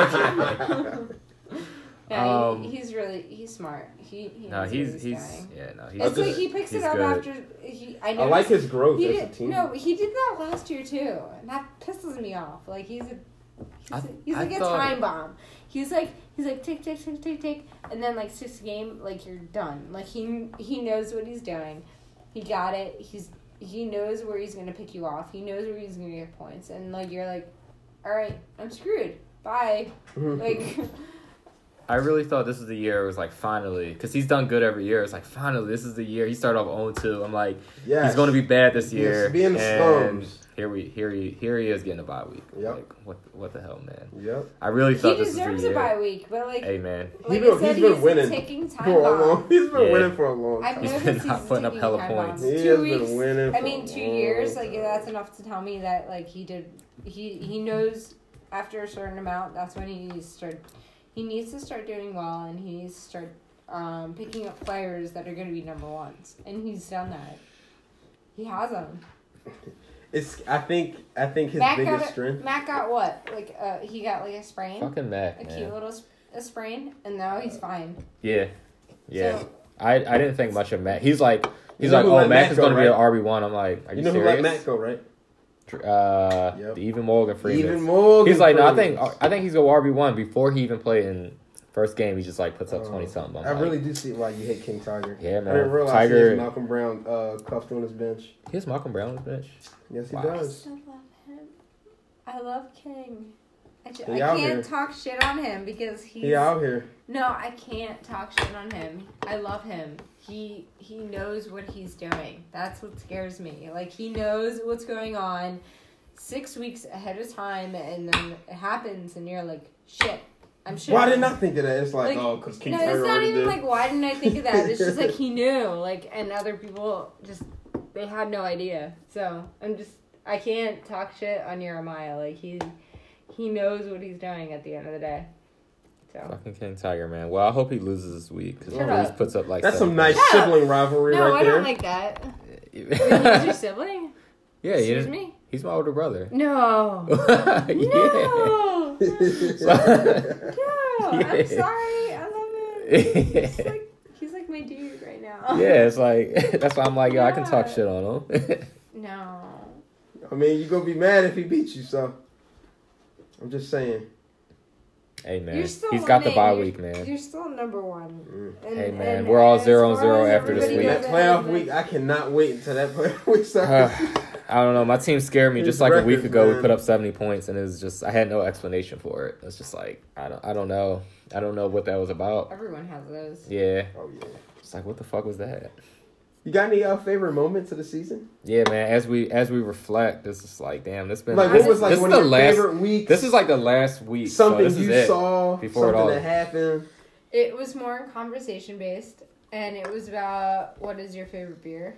No, he's smart. He No, knows he's what doing. doing. No, It's like he picks he's it up good. after I I like his growth He as a did, team. no, he did that last year too, and that pisses me off. Like he's I like a thought- time bomb. He's like tick tick tick tick tick, and then like 6th game, like you're done. Like he knows what he's doing. He got it. He knows where he's gonna pick you off. He knows where he's gonna get points, and like you're like, all right, I'm screwed. Bye. Like. I really thought this was the year. It was like finally, because he's done good every year. It's like finally, this is the year. He started off 0-2. I'm like, Yes. he's going to be bad this Yes, year. be in the and slums. here he is getting a bye week. Yep. Like what the hell, man? Yep. I really He thought this was deserves the a year. bye week, but like, Hey man, like He's I said, been he's winning taking time For a bomb. long, he's been Yeah. winning for a long I've time. He's noticed been he's putting up taking hella time points. bombs. He 2 has weeks. been winning. I for mean, a 2 long years. Like time. that's enough to tell me that like he knows after a certain amount. That's when he needs to start doing well, and he needs to start picking up players that are going to be number ones, and he's done that. He has them. I think his biggest strength. Matt got what? Like he got like a sprain, fucking Mac, a man. cute little a sprain, and now he's fine. Yeah. So, I didn't think much of Mac. He's like, You know who oh, let Mac Mac is go, going to be an right? RB1. I'm like, are you, You know who serious? let Matt go, right? The even Morgan Freeman. Even Morgan. He's like, no, Freeman. I think he's go RB1 before he even played in first game. He just like puts up 20 something. I really do see why you hate King Tiger. Yeah, man. I didn't realize Tiger- he has Malcolm Brown cuffed on his bench. Here's Malcolm Brown on the bench. Yes, he Wow. I does. still love him. I love King. I He out can't here. talk shit on him because he's... He out here. No, I can't talk shit on him. I love him. he knows what he's doing. That's what scares me. Like, he knows what's going on 6 weeks ahead of time, and then it happens, and you're like, shit, I'm sure. Why didn't I think of that? It's like oh, because King No, Turner it's not already even did. like, why didn't I think of that? It's just like, he knew. Like, and other people just, they had no idea. So, I can't talk shit on Jeremiah. Like, he knows what he's doing at the end of the day. So. Fucking King Tiger, man. Well, I hope he loses this week because he Shut always up. puts up like That's some 7 nice points. sibling rivalry No, right I there. don't like that. Wait, he's your sibling? Yeah, Excuse me? He's my older brother. No. Yeah. No. No. Yeah. I'm sorry. I love him. He's like my dude right now. Yeah, it's like that's why I'm like, yo, I can talk Yeah. shit on him. No. I mean, you're going to be mad if he beats you, so. I'm just saying. Hey man, You're still he's got the winning. bye You're- week, man. You're still number one. And, Hey, man, and we're all as 0-0 far as after this everybody week. That knows, playoff like, week, I cannot wait until that playoff week starts. I don't know. My team scared me. His Just like a week records, ago, man. we put up 70 points, and it was just I had no explanation for it. It's just like I don't know. I don't know what that was about. Everyone has those. Yeah, Oh, yeah. it's like what the fuck was that? You got any favorite moments of the season? Yeah, man. As we reflect, this is like damn. This been Like, what was like this one is of the your last. favorite weeks? This is like the last week. so something this is you it. saw, before it something all- that happened. It was more conversation based, and it was about what is your favorite beer.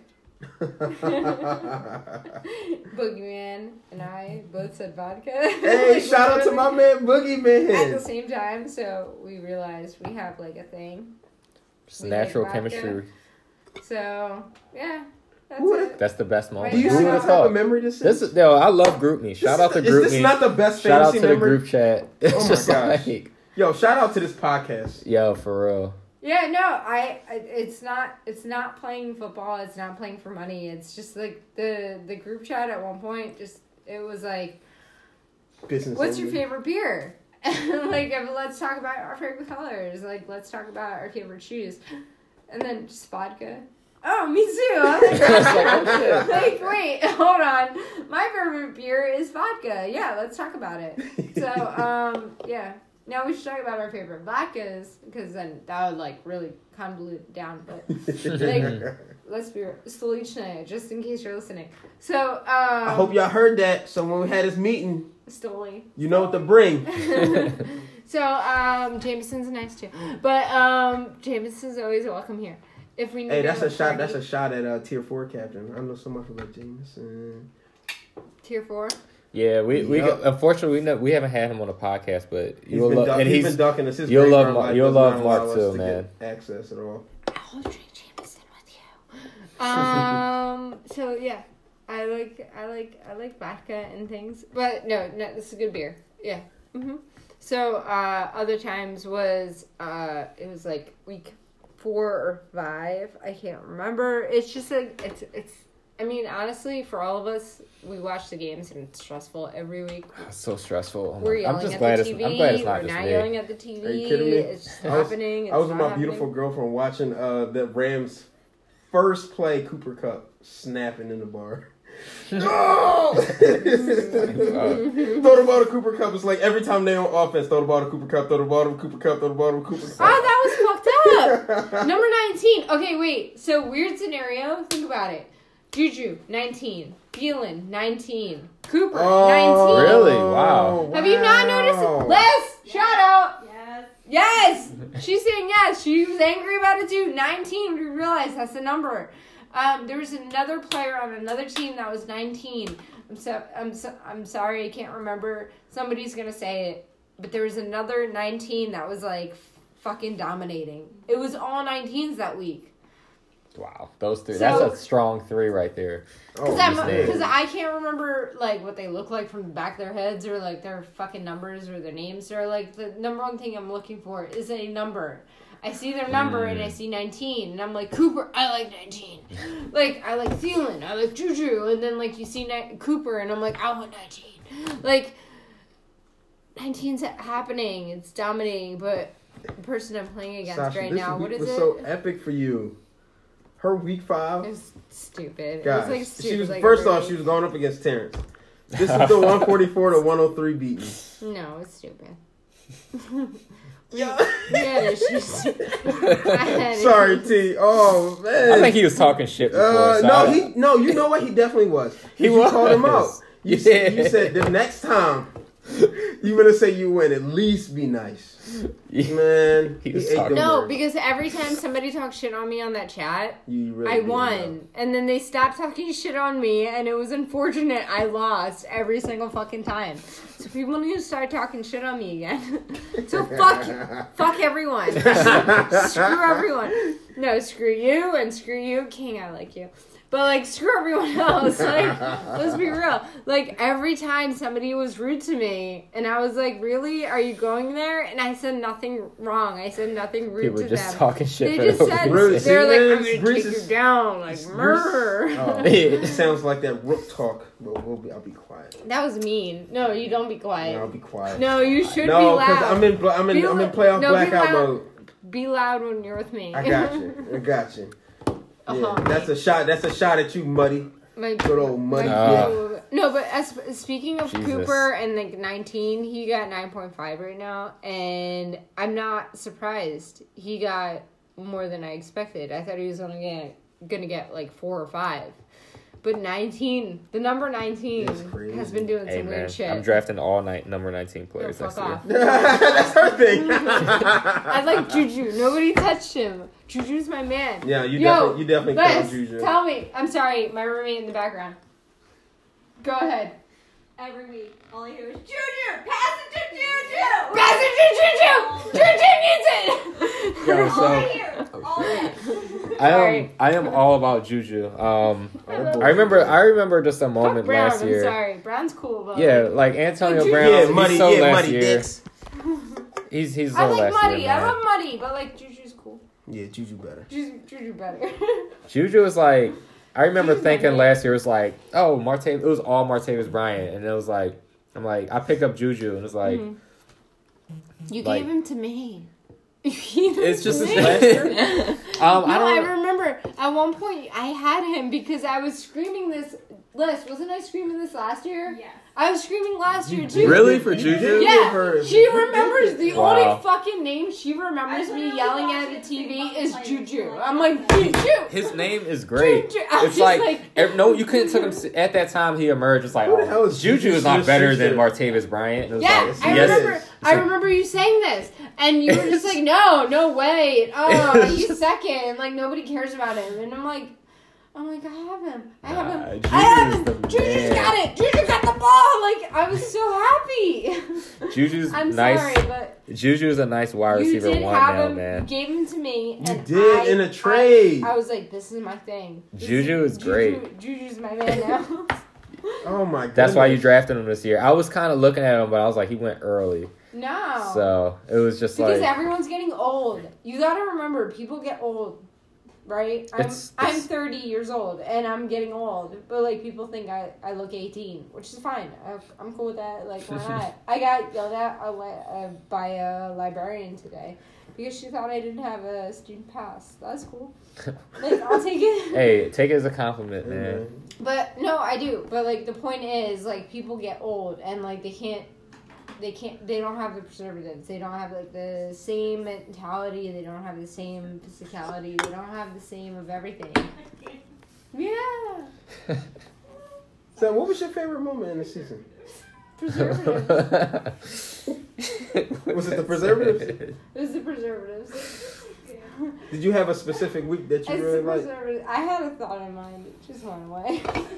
Boogeyman and I both said vodka. Hey, Like, shout out to my literally man Boogeyman. at the same time. So we realized we have like a thing. Just We natural like vodka. chemistry. So yeah, that's Who- it. That's the best moment. Do you Who see would've what type thought? of memory this is? This is yo. I love GroupMe. Shout out to Is GroupMe. this not the best Shout out fantasy to the memory? group chat. It's Oh my just gosh. like Yo, shout out to this podcast. yo for real. Yeah, no, it's not playing football. It's not playing for money. It's just like the group chat at one point. Just it was like, Business. what's your only. favorite beer? Like, let's talk about our favorite colors. Like, let's talk about our favorite shoes. And then just vodka. Oh, me too. I'm like, It's like, oh, shit. like, wait, hold on. My favorite beer is vodka. Yeah, let's talk about it. So, yeah. Now we should talk about our favorite vodkas, because then that would, like, really convolute it down. But, like, let's be Stolichna, just in case you're listening. So, I hope y'all heard that. So when we had this meeting, Stoli. you know what to bring. So, Jameson's nice too. But, Jameson's always welcome here. If we need Hey, that's a a shot. party- That's a shot at Tier 4 captain. I know so much about Jameson. Tier 4. Yeah, we Yup. unfortunately we haven't had him on a podcast, but He's you'll been, love duck- and he's been ducking us. His you'll love graveyard Mark- life you'll does love not Mark allow us too, to man. get access at all. I'll drink Jameson with you. So yeah, I like vodka and things, but no, this is a good beer. Yeah. So other times was it was like week 4 or 5. I can't remember. It's just like it's. I mean, honestly, for all of us, we watch the games and it's stressful every week. It's so stressful. We're I'm yelling just at glad the it's TV. I'm glad it's not We're just not me. yelling at the TV. Are you kidding me? It's just I was- happening. It's I was not with my happening. beautiful girlfriend watching the Rams' first play Cooper Cup snapping in the bar. No! Throw the ball to Cooper Cup. It's like every time they on offense, throw the ball to Cooper Cup, throw the ball to Cooper Cup, throw the ball to Cooper Cup. Oh, that was fucked up. Number 19. Okay, wait. So, weird scenario. Think about it. Juju, 19. Thielen, 19. Cooper, 19. Really? Wow. Have you not noticed? Liz, shout out. Yes. Yes. She's saying yes. She was angry about it too. 19. We realized that's the number. There was another player on another team that was 19. I'm sorry, I can't remember. Somebody's gonna say it, but there was another 19 that was like fucking dominating. It was all 19s that week. Wow, those three. So- That's a strong 3 right there. Oh, Because I can't remember like what they look like from the back of their heads or like their fucking numbers or their names. Or like the number one thing I'm looking for is a number. I see their number and I see 19 and I'm like, Cooper, I like 19. Like I like Thielen, I like Juju, and then like you see Cooper and I'm like, I want 19. Like 19's happening, it's dominating, but the person I'm playing against Sasha, right this now, week what is was it? so epic for you. Her week 5. It was stupid. Gosh, It was like stupid. she was like, first off, really- she was going up against Terrence. This is the 144 to 103 beating. No, it's stupid. Yeah. Yeah, she's. I had Sorry, T. Oh man. I think he was talking shit before. So No, you know what? He definitely was. He You was. called him out. You Yeah. said the next time you gonna say you win, at least be nice. Yeah. Man, He was ate talking- them No, words. because every time somebody talks shit on me on that chat, You really I did, won. And then they stopped talking shit on me, and it was unfortunate I lost every single fucking time. So people need to start talking shit on me again. So fuck everyone. Screw everyone. No, screw you and screw you. King, I like you. But, like, screw everyone else. Like, let's be real. Like, every time somebody was rude to me, and I was like, really? Are you going there? And I said nothing wrong. I said nothing rude People to just them. talking shit. They just for no said, Rude. reason. they were like, See, I'm man, going to Reese take is- you down. Like, murder. Oh, Yeah. it sounds like that rook talk, but I'll be quiet. That was mean. No, you don't be quiet. No, I'll be quiet. No, you should No, be because loud. I'm in playoff No, be blackout loud. mode. Be loud when you're with me. I got you. Yeah, Uh-huh. that's a shot. That's a shot at you, Muddy. My, Good old Muddy. Ah. No, but speaking of Jesus. Cooper and like 19, he got 9.5 right now, and I'm not surprised. He got more than I expected. I thought he was only gonna get like 4 or 5. But 19, the number 19 That's crazy. has been doing Hey some man, weird shit. I'm drafting all night number 19 players No, next fuck year. off. That's her thing. I like Juju. Nobody touched him. Juju's my man. Yeah, you Yo, definitely Les, called Juju. tell me. I'm sorry, my roommate in the background. Go ahead. Every week, all I hear is Juju, pass it to Juju. Pass it to Juju! Juju needs it! Yo, All I so hear, all day. I am all about Juju. Oh, I remember just a Fuck moment Brown, last I'm year. sorry. Brown's cool, but Yeah, like Antonio Juju- Brown. Yeah, he's Muddy. so Yeah, last Muddy year. dicks. He's I so like last Muddy. year, I man. love Muddy, but like Juju's cool. Yeah, Juju better. Juju better. Juju was like, I remember Juju's my thinking man. last year it was like, oh, it was all Martavis Bryant, and it was like, I'm like, I picked up Juju, and it was like, Mhm. You like- gave him to me. You gave him it's to just me. last year. No, I I don't. remember at one point I had him because I was screaming this. Les, wasn't I screaming this last year? Yes. I was screaming last year too. Really? For You Juju? did give Yeah, her- she remembers the Wow. only fucking name she remembers I me literally yelling watched at it the TV fucking is players Juju. like I'm that. like, Juju! His name is great. Juju. I was It's just like, no, you couldn't took him at that time. He emerged. It's like, Who the hell is Juju Juju is not better than Smith-Schuster? Martavis Bryant. And it was Yeah, like, I yes. remember. It's I like- remember you saying this, and you were just like, "No way! Oh, he's second. Like nobody cares about him." And I'm like, I have him. I have Nah, him. Juju's I have him. the Juju's man. got it. Juju got the ball. Like I was so happy. Juju's I'm nice. sorry, but Juju is a nice wide you receiver did one have now, him. man. You gave him to me. You and did in a trade. I was like, this is my thing. Juju is great. Juju's my man now. Oh my god. That's why you drafted him this year. I was kind of looking at him, but I was like, he went early. No. So it was just Because like, everyone's getting old. You gotta remember, people get old, right? I'm It's- 30 years old and I'm getting old, but like people think I look 18, which is fine. I'm cool with that. Like why not? I got yelled at by a librarian today because she thought I didn't have a student pass. That's cool. Like I'll take it. hey, take it as a compliment, man. But no, I do. But like the point is, like people get old and like they don't have the preservatives. They don't have like the same mentality. They don't have the same physicality. They don't have the same of everything. Yeah. So, what was your favorite moment in the season? Preservatives. Was it the preservatives? It was the preservatives. Did you have a specific week that you It's really the liked? preservatives. I had a thought in mind. It just went away.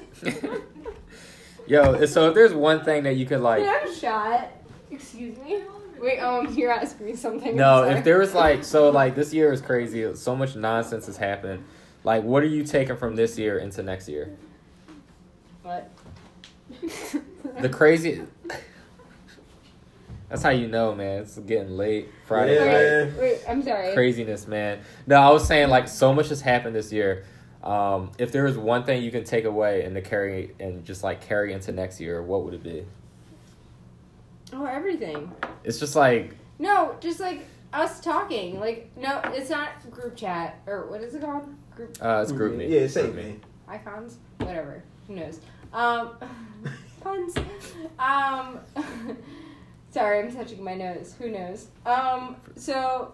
Yo, so if there's one thing that you could like, Can I have a shot? Excuse me. Wait, you're asking me something. no, I'm sorry. if there was like, so like this year is crazy. So much nonsense has happened. Like, what are you taking from this year into next year? What? The crazy. That's how you know, man. It's getting late. Friday Yeah, night. man. Wait, I'm sorry. Craziness, man. No, I was saying like so much has happened this year. If there was one thing you can take away and carry into next year, what would it be? Oh, everything. It's just like, No, just like us talking. Like, no, it's not group chat or what is it called? Group it's group me. Yeah, same Group me. thing. icons, whatever. Who knows? Puns. Sorry, I'm touching my nose. Who knows? So.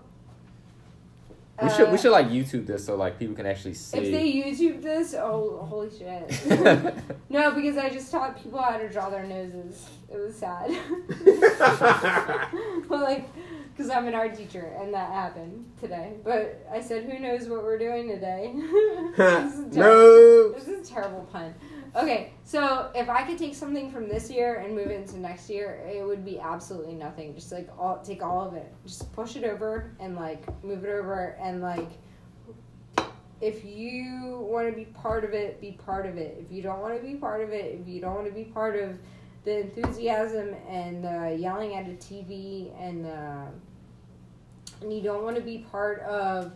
We should like YouTube this so like people can actually see. If they YouTube this, oh holy shit! No, because I just taught people how to draw their noses. It was sad. Well, like, because I'm an art teacher and that happened today. But I said, who knows what we're doing today? No. This is a terrible pun. Okay, so if I could take something from this year and move it into next year, it would be absolutely nothing. Just like take all of it, just push it over and like move it over and like. If you want to be part of it, be part of it. If you don't want to be part of it, if you don't want to be part of the enthusiasm and the yelling at a TV and you don't want to be part of.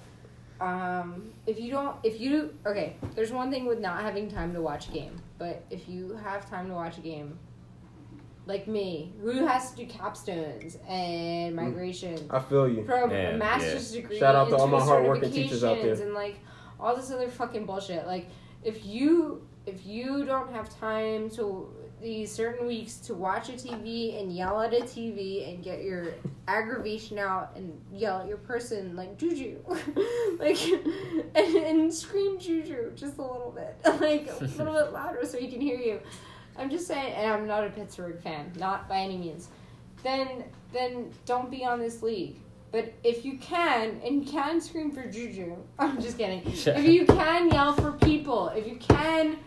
Okay, there's one thing with not having time to watch a game, but if you have time to watch a game, like me, who has to do capstones and migrations I feel you. from a master's degree Shout out to all into my hardworking teachers out there. and like all this other fucking bullshit. Like if you don't have time to these certain weeks to watch a TV and yell at a TV and get your aggravation out and yell at your person like Juju, like and scream Juju just a little bit, like a little bit louder so he can hear you. I'm just saying, and I'm not a Pittsburgh fan, not by any means. Then don't be on this league. But if you can, and you can scream for Juju, I'm just kidding. If you can yell for people, if you can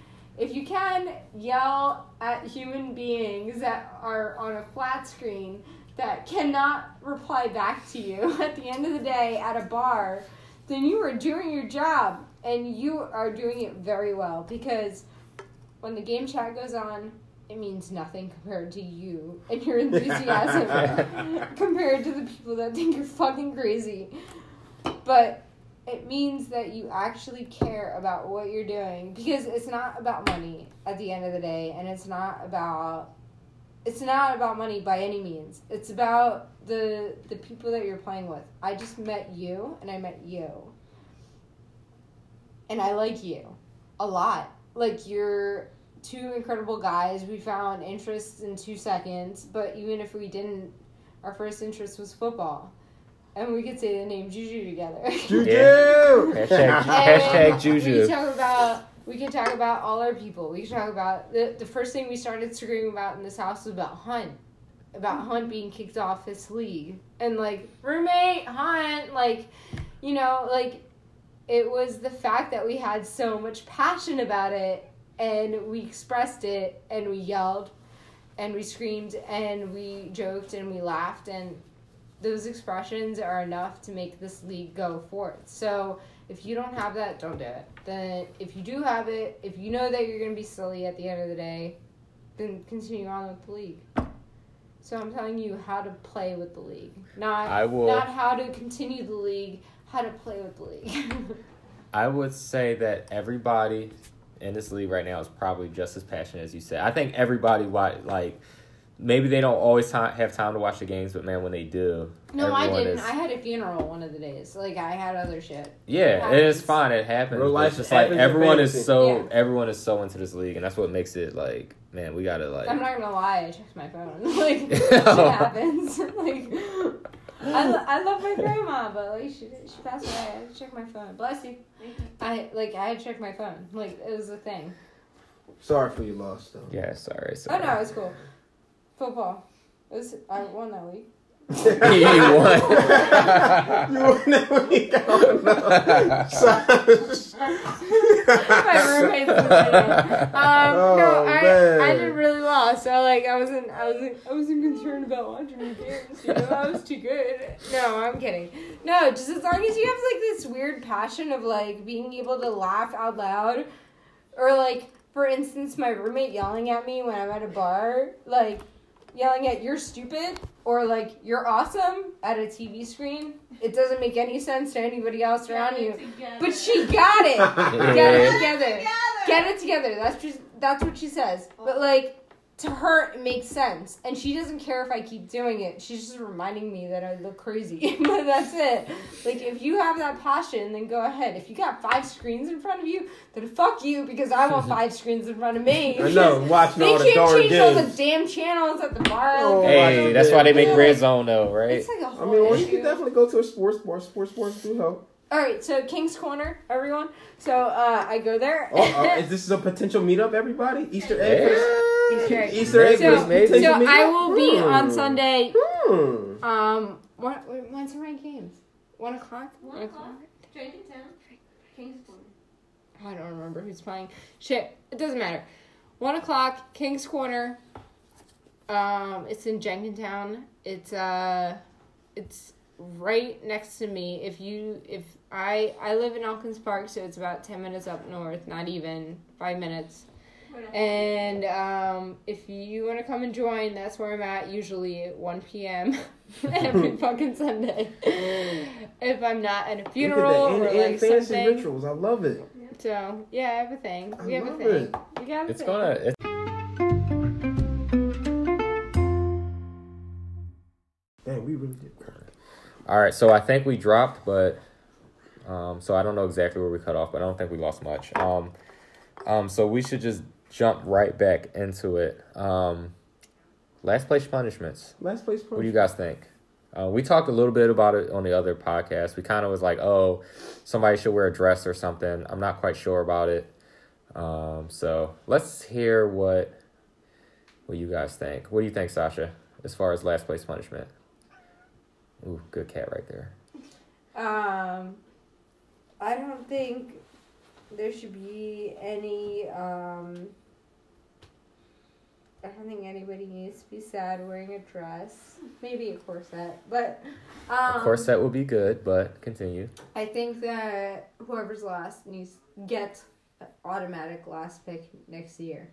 yell at human beings that are on a flat screen that cannot reply back to you at the end of the day at a bar, then you are doing your job, and you are doing it very well, because when the game chat goes on, it means nothing compared to you and your enthusiasm compared to the people that think you're fucking crazy. But it means that you actually care about what you're doing, because it's not about money at the end of the day, and it's not about money by any means. It's about the people that you're playing with. I just met you, and I met you. And I like you a lot. Like, you're two incredible guys. We found interests in 2 seconds, but even if we didn't, our first interest was football. And we could say the name Juju together. Juju! Yeah. Hashtag Juju. We can talk about all our people. We can talk about the first thing we started screaming about in this house was about Hunt. About Hunt being kicked off his league. And like, roommate, Hunt, like, you know, like, it was the fact that we had so much passion about it, and we expressed it, and we yelled, and we screamed, and we joked, and we laughed, and those expressions are enough to make this league go forth. So if you don't have that, don't do it. Then if you do have it, if you know that you're going to be silly at the end of the day, then continue on with the league. So I'm telling you how to play with the league. Not how to continue the league, how to play with the league. I would say that everybody in this league right now is probably just as passionate as you said. I think everybody, like, maybe they don't always have time to watch the games, but man, when they do, no, I didn't. I had a funeral one of the days. Like, I had other shit. Yeah, it is fine. It happens. Real life it's just like everyone is so into this league, and that's what makes it like, man, we gotta like. I'm not gonna lie, I checked my phone. Like, shit happens. Like, I love my grandma, but like she passed away. I had to check my phone. Bless you. I had to check my phone. Like, it was a thing. Sorry for your loss, though. Yeah, sorry. Oh no, it's cool. Football. I won that week. You won. You won that week. Oh, no. My roommate's I did really well. So like I wasn't concerned about watching the games. You know, I was too good. No, I'm kidding. No, just as long as you have like this weird passion of like being able to laugh out loud, or like for instance, my roommate yelling at me when I'm at a bar, like yelling at "you're stupid" or like "you're awesome" at a TV screen. It doesn't make any sense to anybody else around you. But she got it. Get it together. Get it together. That's what she says. But like, to her, it makes sense. And she doesn't care if I keep doing it. She's just reminding me that I look crazy. But that's it. Like, if you have that passion, then go ahead. If you got 5 screens in front of you, then fuck you, because I want 5 screens in front of me. I know, watching all the They darn can't change all games. the damn channels at the bar. Oh, Hey, that's why they make Red Zone though, right? It's like a I whole mean, well, you issue. can definitely go to a sports do help. All right, so King's Corner, everyone. So I go there. Is this a potential meetup, everybody? Easter egg? Easter egg. Easter egg? So, maybe. so potential I meetup? will be on Sunday. Hmm. When's the right games? 1 o'clock. 1 o'clock. Jenkintown. King's Corner. I don't remember who's playing. Shit, it doesn't matter. 1 o'clock, King's Corner. It's in Jenkintown. It's right next to me. If I live in Elkins Park, so it's about 10 minutes up north, not even 5 minutes. And if you want to come and join, that's where I'm at, usually at 1 p.m. every fucking Sunday. If I'm not at a funeral or like fantasy something. rituals. I love it. So, yeah, I have a thing. We have a love thing. it. We got a It's thing. gonna. Dang, we really did. All right, so I think we dropped, but so I don't know exactly where we cut off, but I don't think we lost much. So we should just jump right back into it. Last place punishments. Last place What do you guys think? We talked a little bit about it on the other podcast. We kind of was like, oh, somebody should wear a dress or something. I'm not quite sure about it. So let's hear what you guys think. What do you think, Sasha, as far as last place punishment? Ooh, good cat right there. I don't think there should be any, I don't think anybody needs to be sad wearing a dress. Maybe a corset, but, Of course, that would be good, but continue. I think that whoever's last gets an automatic last pick next year.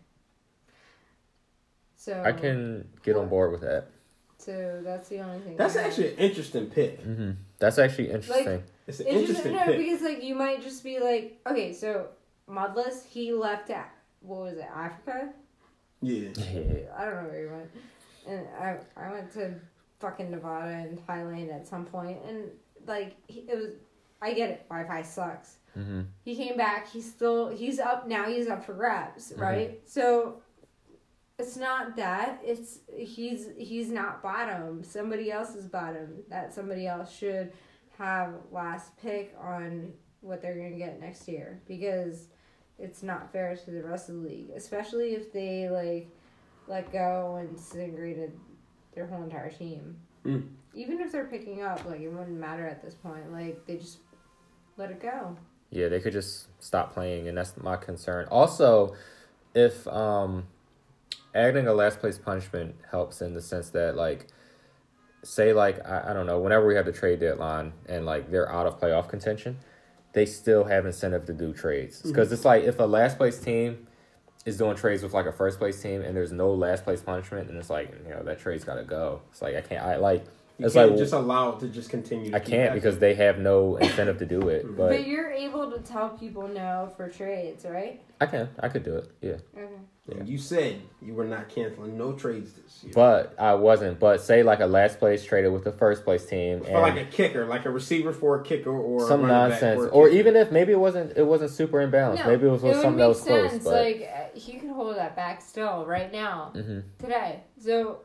So I can get on board with that. So that's the only thing. That's I have. actually an interesting pick. Mm-hmm. That's actually interesting. Like, It's an It's interesting just, no, pick. because like you might just be like, okay, so Modless, he left at what was it, Africa? Yeah. Yeah. I don't know where he went, and I went to fucking Nevada and Thailand at some point, and like it was, I get it, Wi-Fi sucks. Mm-hmm. He came back, he's up now, he's up for grabs, right? So it's not that, it's he's not bottom, somebody else is bottom. That somebody else should have last pick on what they're gonna get next year, because it's not fair to the rest of the league, especially if they like let go and disintegrated their whole entire team. Mm. Even if they're picking up, like it wouldn't matter at this point. Like they just let it go. Yeah, they could just stop playing, and that's my concern. Also, if adding a last place punishment helps in the sense that, like, say, like, I don't know, whenever we have the trade deadline and, like, they're out of playoff contention, they still have incentive to do trades. Because it's like, if a last place team is doing trades with, like, a first place team and there's no last place punishment, then it's like, you know, that trade's got to go. It's like, You it's can't like, just allow it to just continue. I can't because they have no incentive to do it. But But you're able to tell people no for trades, right? I could do it, yeah. Okay. Yeah. You said you were not canceling no trades this year. But I wasn't. But say like a last place traded with the first place team, For and like a kicker, like a receiver for a kicker, or some a running back nonsense, for a or kicker. even if maybe it wasn't super imbalanced. No, Maybe it was would something that make was close. sense. But Like he could hold that back still right now hmm today. So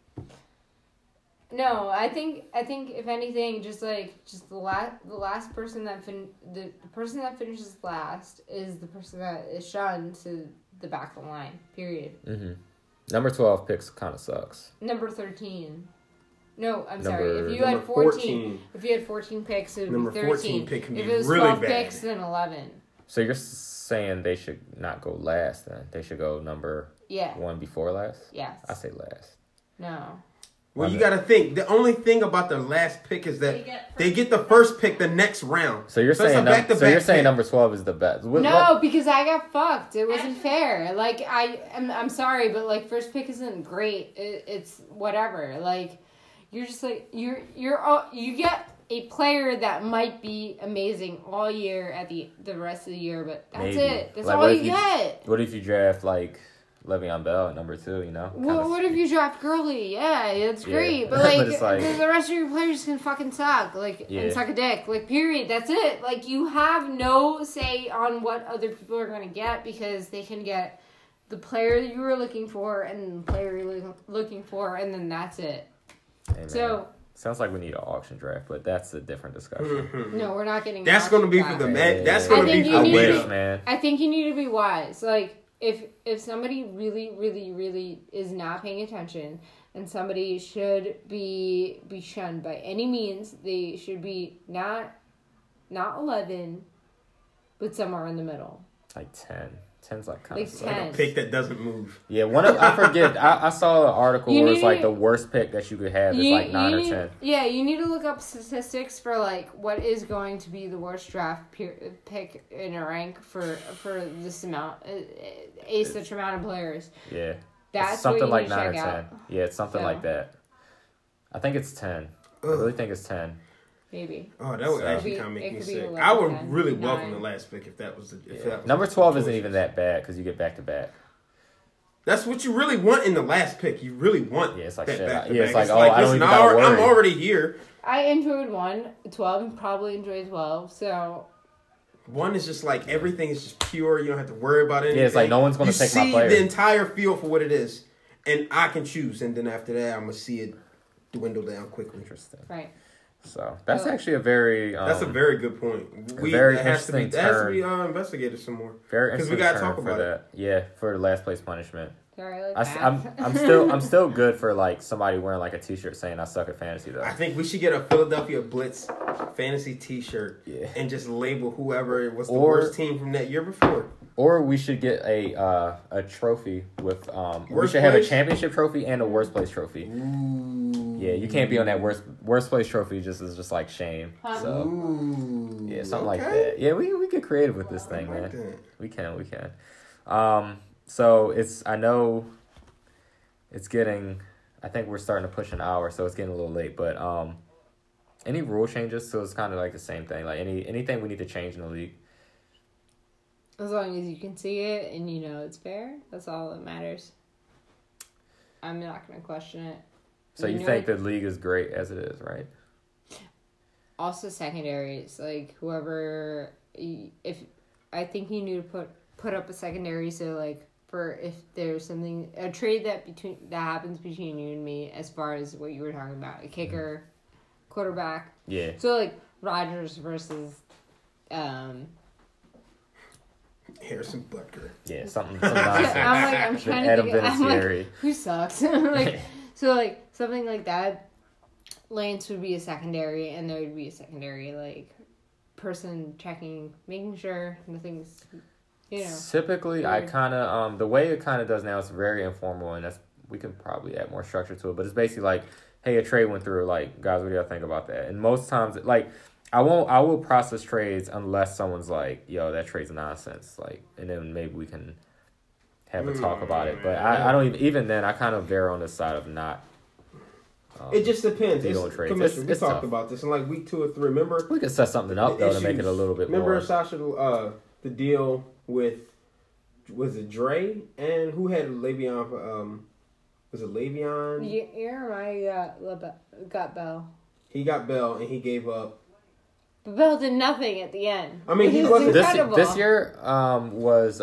no, I think if anything, just the last person that the person that finishes last is the person that is shunned to the back of the line. Period. Number 12 picks kind of sucks. Number 13. No, I'm Number- sorry. If you had number 14, if you had 14 picks, it would Number be 13. 14 pick can If be it was really 12 bad. picks, then 11. So you're saying they should not go last then? They should go number Yeah. 1 before last? Yes. I say last. No. Well, you got to think. The only thing about the last pick is that they get the first pick the next round. So you're So it's saying a back-to-back so you're saying pick. number 12 is the best. No, because I got fucked. It wasn't fair. Like I'm sorry, but like first pick isn't great. It's whatever. Like you're just like you get a player that might be amazing all year at the rest of the year, but that's Maybe. it. That's Like, all what you if you- get. What if you draft like Le'Veon Bell at number 2. Well, what if you draft Gurley? Yeah, it's Yeah. great, but But like, it's like- the rest of your players can fucking suck, Yeah. and suck a dick, period. That's it. Like, you have no say on what other people are gonna get because they can get the player that you were looking for and the player you're looking for, and then that's it. Hey, man, So sounds like we need an auction draft, but that's a different discussion. no, we're not getting. That's an going to be auction for the draft. man. That's I going to think be you for need wish, to- man. I think you need to be wise. Like, if somebody really, really, really is not paying attention, and somebody should be shunned by any means, they should be not 11, but somewhere in the middle. Like 10. 10's like kind Like of 10. a pick that doesn't move. Yeah, I forget. I saw an article You where it's need- like the worst pick that you could have is like 9 or need, 10. Yeah, you need to look up statistics for like what is going to be the worst draft pick in a rank for this amount, such amount of players. Yeah. That's It's something what you like need to 9 or check 10. out. Yeah, it's something So. like that. I think it's 10. I really think it's 10. Maybe. Oh, that would So- actually It kind of make me could be sick. 11, I would 10, really 9. welcome the last pick if that was the. If that was Number the 12 choice. isn't even that bad because you get back to back. That's what you really want in the last pick. You really want. Yeah, it's like that shit. back to Yeah, it's back. like, I don't listen, even gotta I'm worry. already here. I enjoyed 12 and probably enjoyed 12. So One is just like everything is just pure. You don't have to worry about anything. Yeah, it's like no one's gonna you take my see player. the entire field for what it is, and I can choose. And then after that, I'm gonna see it dwindle down quickly. Interesting. right. So that's Oh. actually a very That's a very good point. very that has to be, interesting that has to be turn. Investigated some more. very 'cause we interesting gotta turn talk for about that. Yeah, for last place punishment. Sorry, like I'm still good for like somebody wearing like a t-shirt saying I suck at fantasy though. I think we should get a Philadelphia Blitz fantasy T-shirt Yeah. and just label whoever was the Or- worst team from that year before. Or we should get a trophy with we Worst should have a place? championship trophy and a worst place trophy. Ooh. Yeah, you can't be on that worst place trophy. Just is just like shame. Huh? So Ooh. yeah, something like Okay. that. Yeah, we get creative with this thing, I like man. that. We can. So I know it's getting. I think we're starting to push an hour, so it's getting a little late. But any rule changes? So it's kind of like the same thing. Like anything we need to change in the league. As long as you can see it and you know it's fair, that's all that matters. I'm not going to question it. So you know think what? the league is great as it is, right? Also secondaries, like whoever, if I think you need to put up a secondary, so like for if there's a trade that happens between you and me, as far as what you were talking about, a kicker, quarterback. Yeah. So like Rodgers versus, Harrison Butker. Yeah, something nonsense. I'm trying to Adam think. I'm like, Vinatieri. who sucks? like, so like something like that. Lance would be a secondary, and there would be a secondary like person checking, making sure nothing's, Typically, I weird. kind of the way it kind of does now is very informal, and we can probably add more structure to it. But it's basically like, hey, a trade went through. Like, guys, what do y'all think about that? And most times, like, I will process trades unless someone's like, yo, that trade's nonsense. Like, and then maybe we can have a talk about it. But I don't even then. I kind of veer on the side of not. It just depends. deal It's, with trades. Commissioner, It's we talked tough. about this in like week 2 or 3. Remember? We could set something up though to make it a little bit Remember more. Sasha, the deal with, was it Dre and who had Le'Veon? Was it Le'Veon? You're right. Got Bell, He got Bell and he gave up. but Bell did nothing at the end. I mean, he It was wasn't- incredible. This year was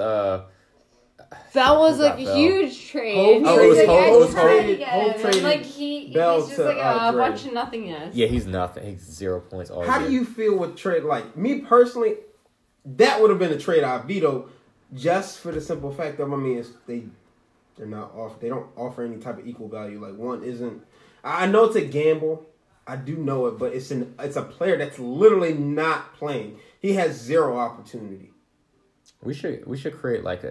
Bell was Who like got a Bell? huge trade. Holt- He Oh, it was like, Holt- I it was tried Holt- to get Holt him, and, traded like he's Bell just to, like a Dre. bunch of nothingness. yeah, he's nothing. He's 0 points all How year. do you feel with trade? Like me personally, that would have been a trade I veto, just for the simple fact of they don't offer any type of equal value. Like one isn't. I know it's a gamble. I do know it, but it's a player that's literally not playing. He has zero opportunity. We should create like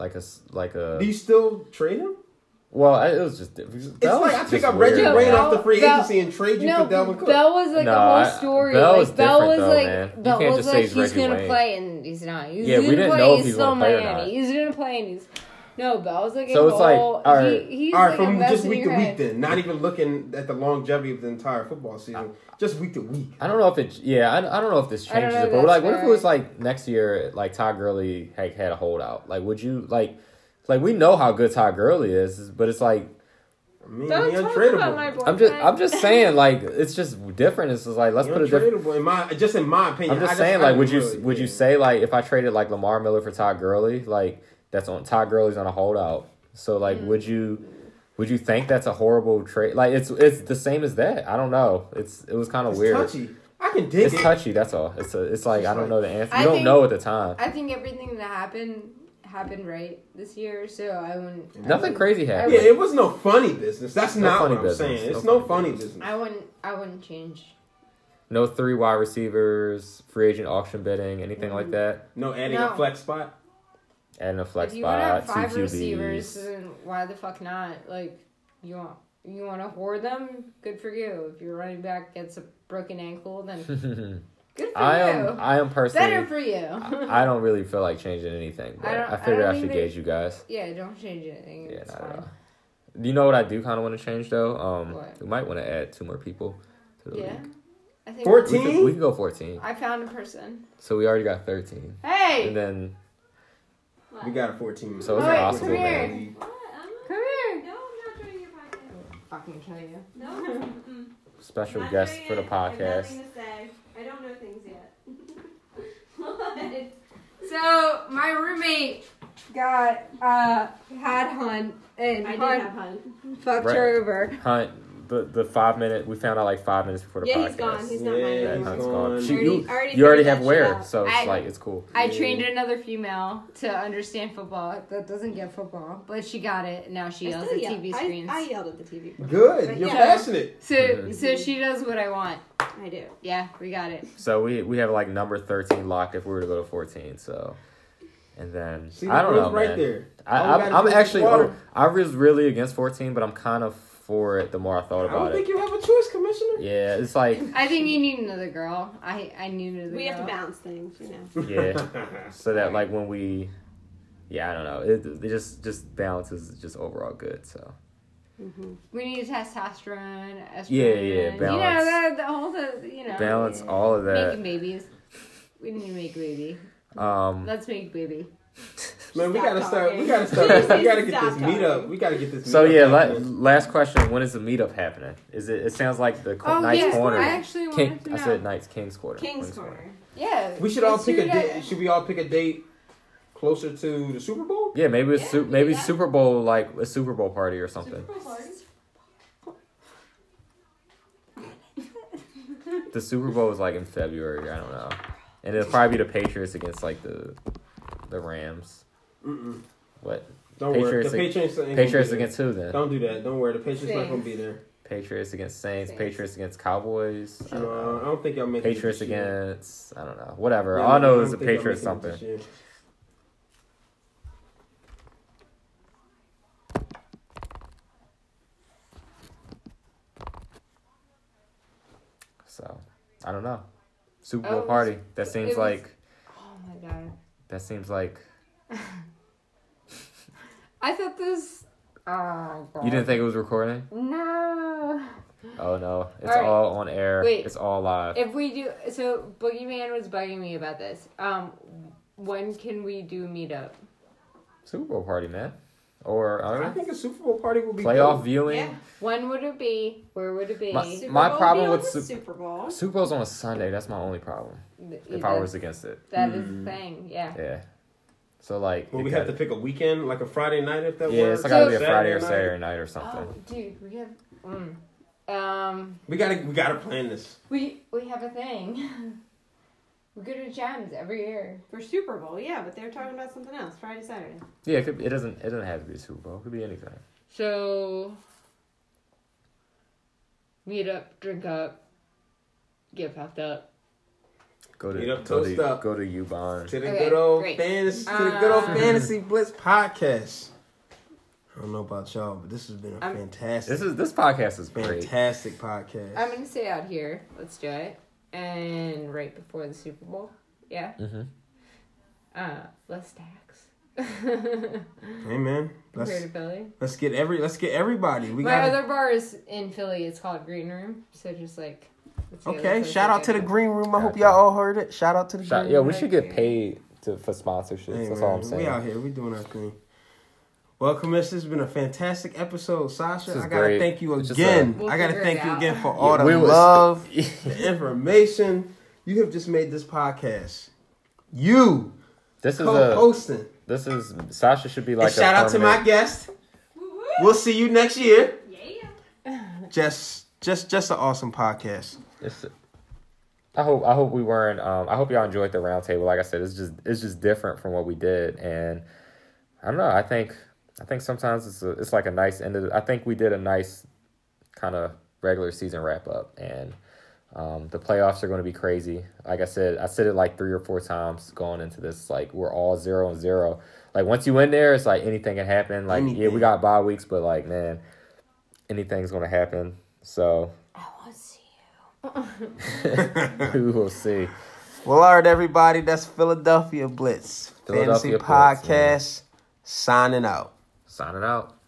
a. Do you still trade him? Well, it was just. It's like I pick up Reggie weird, Wayne man. off the free Bell- agency and trade you No, for Delvin Cook. Bell was like No, a whole story. Bell like was Bell different, was though, like man. You Bell can't was just say like he's he's Reggie gonna Wayne. play and he's not. He's Yeah, we gonna didn't play, know if he's he was still gonna play or Miami. not. He's gonna play and he's no. Bell's like So a it's like, whole. all right. He's All right, like a from mess just in week your to week head. then. Not even looking at the longevity of the entire football season. Just week to week. I don't know if it. Yeah, I don't know if this I don't changes know it. if But that's like, what if it fair. was like next year? Like Todd Gurley had a holdout. Like, would you like Like, we know how good Todd Gurley is, but it's like, I mean, Don't he talk untradeable. about my boyfriend. I'm just saying, like, it's just different. It's just like, let's He put a different. untradeable in my opinion. I'm just saying, like, would you say, like, if I traded like Lamar Miller for Todd Gurley, like, Todd Gurley's on a holdout. So like, would you think that's a horrible trade? Like, it's the same as that. I don't know. It was kind of weird. Touchy. I can dig It's it. touchy. That's all. It's like I don't know the answer. I You don't think- know at the time. I think everything that happened right this year, so I wouldn't. Nothing crazy happened. Yeah, it was no funny business. That's No not funny what I'm business. saying. It's No no funny funny business. I wouldn't change. No 3 wide receivers, free agent auction bidding, anything like that. No adding No. a flex spot. Adding a flex If you want to have spot, 5 2 receivers, QBs. then why the fuck not? Like, you want to hoard them? Good for you. If your running back gets a broken ankle, then good for you. I am personally. Better for you. I don't really feel like changing anything, but I figured I, think should that- gauge you guys. Yeah, don't change anything. Yeah, It's not at fine. all. You know what I do kind of want to change though? What? We might want to add 2 more people to the Yeah. league. I think 14? We could go 14. I found a person. So we already got 13, Hey, and then What? We got a 14. So it's Wait, possible, come here. man. What? I'm not, come here. no, I'm not joining your podcast. Fucking kill you. No. Mm-mm. special Not guest doing for the it. I have podcast. nothing to say. I don't know things yet. What? So my roommate got had Hunt and I did Hunt have fun. fucked Right. her over. Hunt, the 5 minute, we found out like 5 minutes before the Yeah, podcast. he's gone. He's not Yeah, mine. Yeah, he's Hunt's gone. gone. She- You already figured have that where, shit out. so it's I- like it's cool. I Yeah. trained another female to understand football that doesn't get football, but she got it. And now she I yells still at yell. TV screens. I yelled at the TV. Good. But You're yeah. passionate. So she does what I want. I do. Yeah, we got it. So we have like number 13 locked if we were to go to 14. So, and then See, I don't know, right man. there. All we gotta I'm do is actually water. I was really against 14, but I'm kind of for it the more I thought I don't about think it. you have a choice, Commissioner. Yeah, it's like I think you need another girl. I need another We girl. have to balance things, you know. yeah, so that like when we, yeah, I don't know, it just balance is just overall good. So We need testosterone, estrogen. Yeah, balance. You know, the whole, balance all of Making that. babies. We need to make baby. Let's make baby. Man, we Stop gotta start. talking. We gotta start. We gotta get Stop this talking. meetup. We gotta get this. So meetup yeah, happening. last question: when is the meetup happening? Is it? It sounds like the Oh, Knights yes, Corner. I actually wanted King, to I know. said Knights Kings Corner. King's Corner. Yeah. we should all let's pick do a that. date. Should we all pick a date closer to the Super Bowl? Yeah, maybe it's Yeah, maybe do that. Super Bowl, like a Super Bowl party or something. Super Bowl party. The Super Bowl is like in February. I don't know, and it'll probably be the Patriots against like the Rams. Mm-mm. What? Don't worry. Patriots The Patriots. ain't gonna Patriots be there. against who then? Don't do that. Don't worry. The Patriots not Saints. gonna be there. Patriots against Saints. Saints. Patriots against Cowboys. I don't No, I know. don't think y'all make it Patriots this year. against I don't know. Whatever. Yeah, All I know don't is the think y'all Patriots making it something. this year. So I don't know. Super Bowl Oh, party. That it seems was- like. Oh my god. That seems like. I thought this. Oh god. You didn't think it was recording? No. Oh no! It's All right. all on air. Wait. It's all live. If we do, so Boogeyman was bugging me about this. When can we do meetup? Super Bowl party, man. Or I I don't know, think a Super Bowl party will be playoff dope. viewing. Yeah. When would it be? Where would it be? My- My Bowl problem be on with the Super Bowl. Super Bowl's on a Sunday. That's my only problem. If I was against it, That is the thing. Yeah. yeah. So like, Well, it we have to pick a weekend, like a Friday night, if that yeah, works. it's like gotta be a So- Friday or night. Saturday night or something. Oh, dude, we have. We gotta plan this. We have a thing. We go to Gems every year. For Super Bowl, yeah, but they're talking about something else. Friday, Saturday. Yeah, it doesn't have to be a Super Bowl. It could be anything. So, meet up, drink up, get puffed up. Go Meet up, to toast up. go to U-Bahn. To the Okay, good old great. fantasy, to the good old Uh, fantasy blitz podcast. I don't know about y'all, but this has been a I'm- fantastic, This podcast is great. fantastic podcast. I'm gonna stay out here. Let's do it. And right before the Super Bowl, yeah. Mm-hmm. Less tax. Hey man, Compared to Philly. let's get everybody. We My got other bar is in Philly. It's called Green Room. So just like. it's the other okay. place Shout I out to go the green room. I hope Gotcha. y'all all heard it. Shout out to the green Yeah, room. we should get paid for sponsorships. Hey, That's man, all I'm saying. We out here. We doing our thing. Well, Commissioner, this has been a fantastic episode. Sasha, This is I gotta great. thank you It's just again. We'll I gotta figure thank it you out. again for all the we was- love, the information. You have just made this podcast. You This is co-hosting. This is Sasha should be like And shout out to my guest. We'll see you next year. Yeah. Just an awesome podcast. I hope we weren't. I hope y'all enjoyed the roundtable. Like I said, it's just different from what we did, and I don't know. I think sometimes it's like a nice end of. I think we did a nice kind of regular season wrap up, and the playoffs are going to be crazy. Like I said it like 3 or 4 times going into this. Like we're all 0-0. Like once you in there, it's like anything can happen. Like yeah, we got bye weeks, but like man, anything's going to happen. So I want to see you. we will see. Well, all right, everybody. That's Philadelphia Blitz. Philadelphia Fantasy Blitz, Podcast. Signing out. Signing out.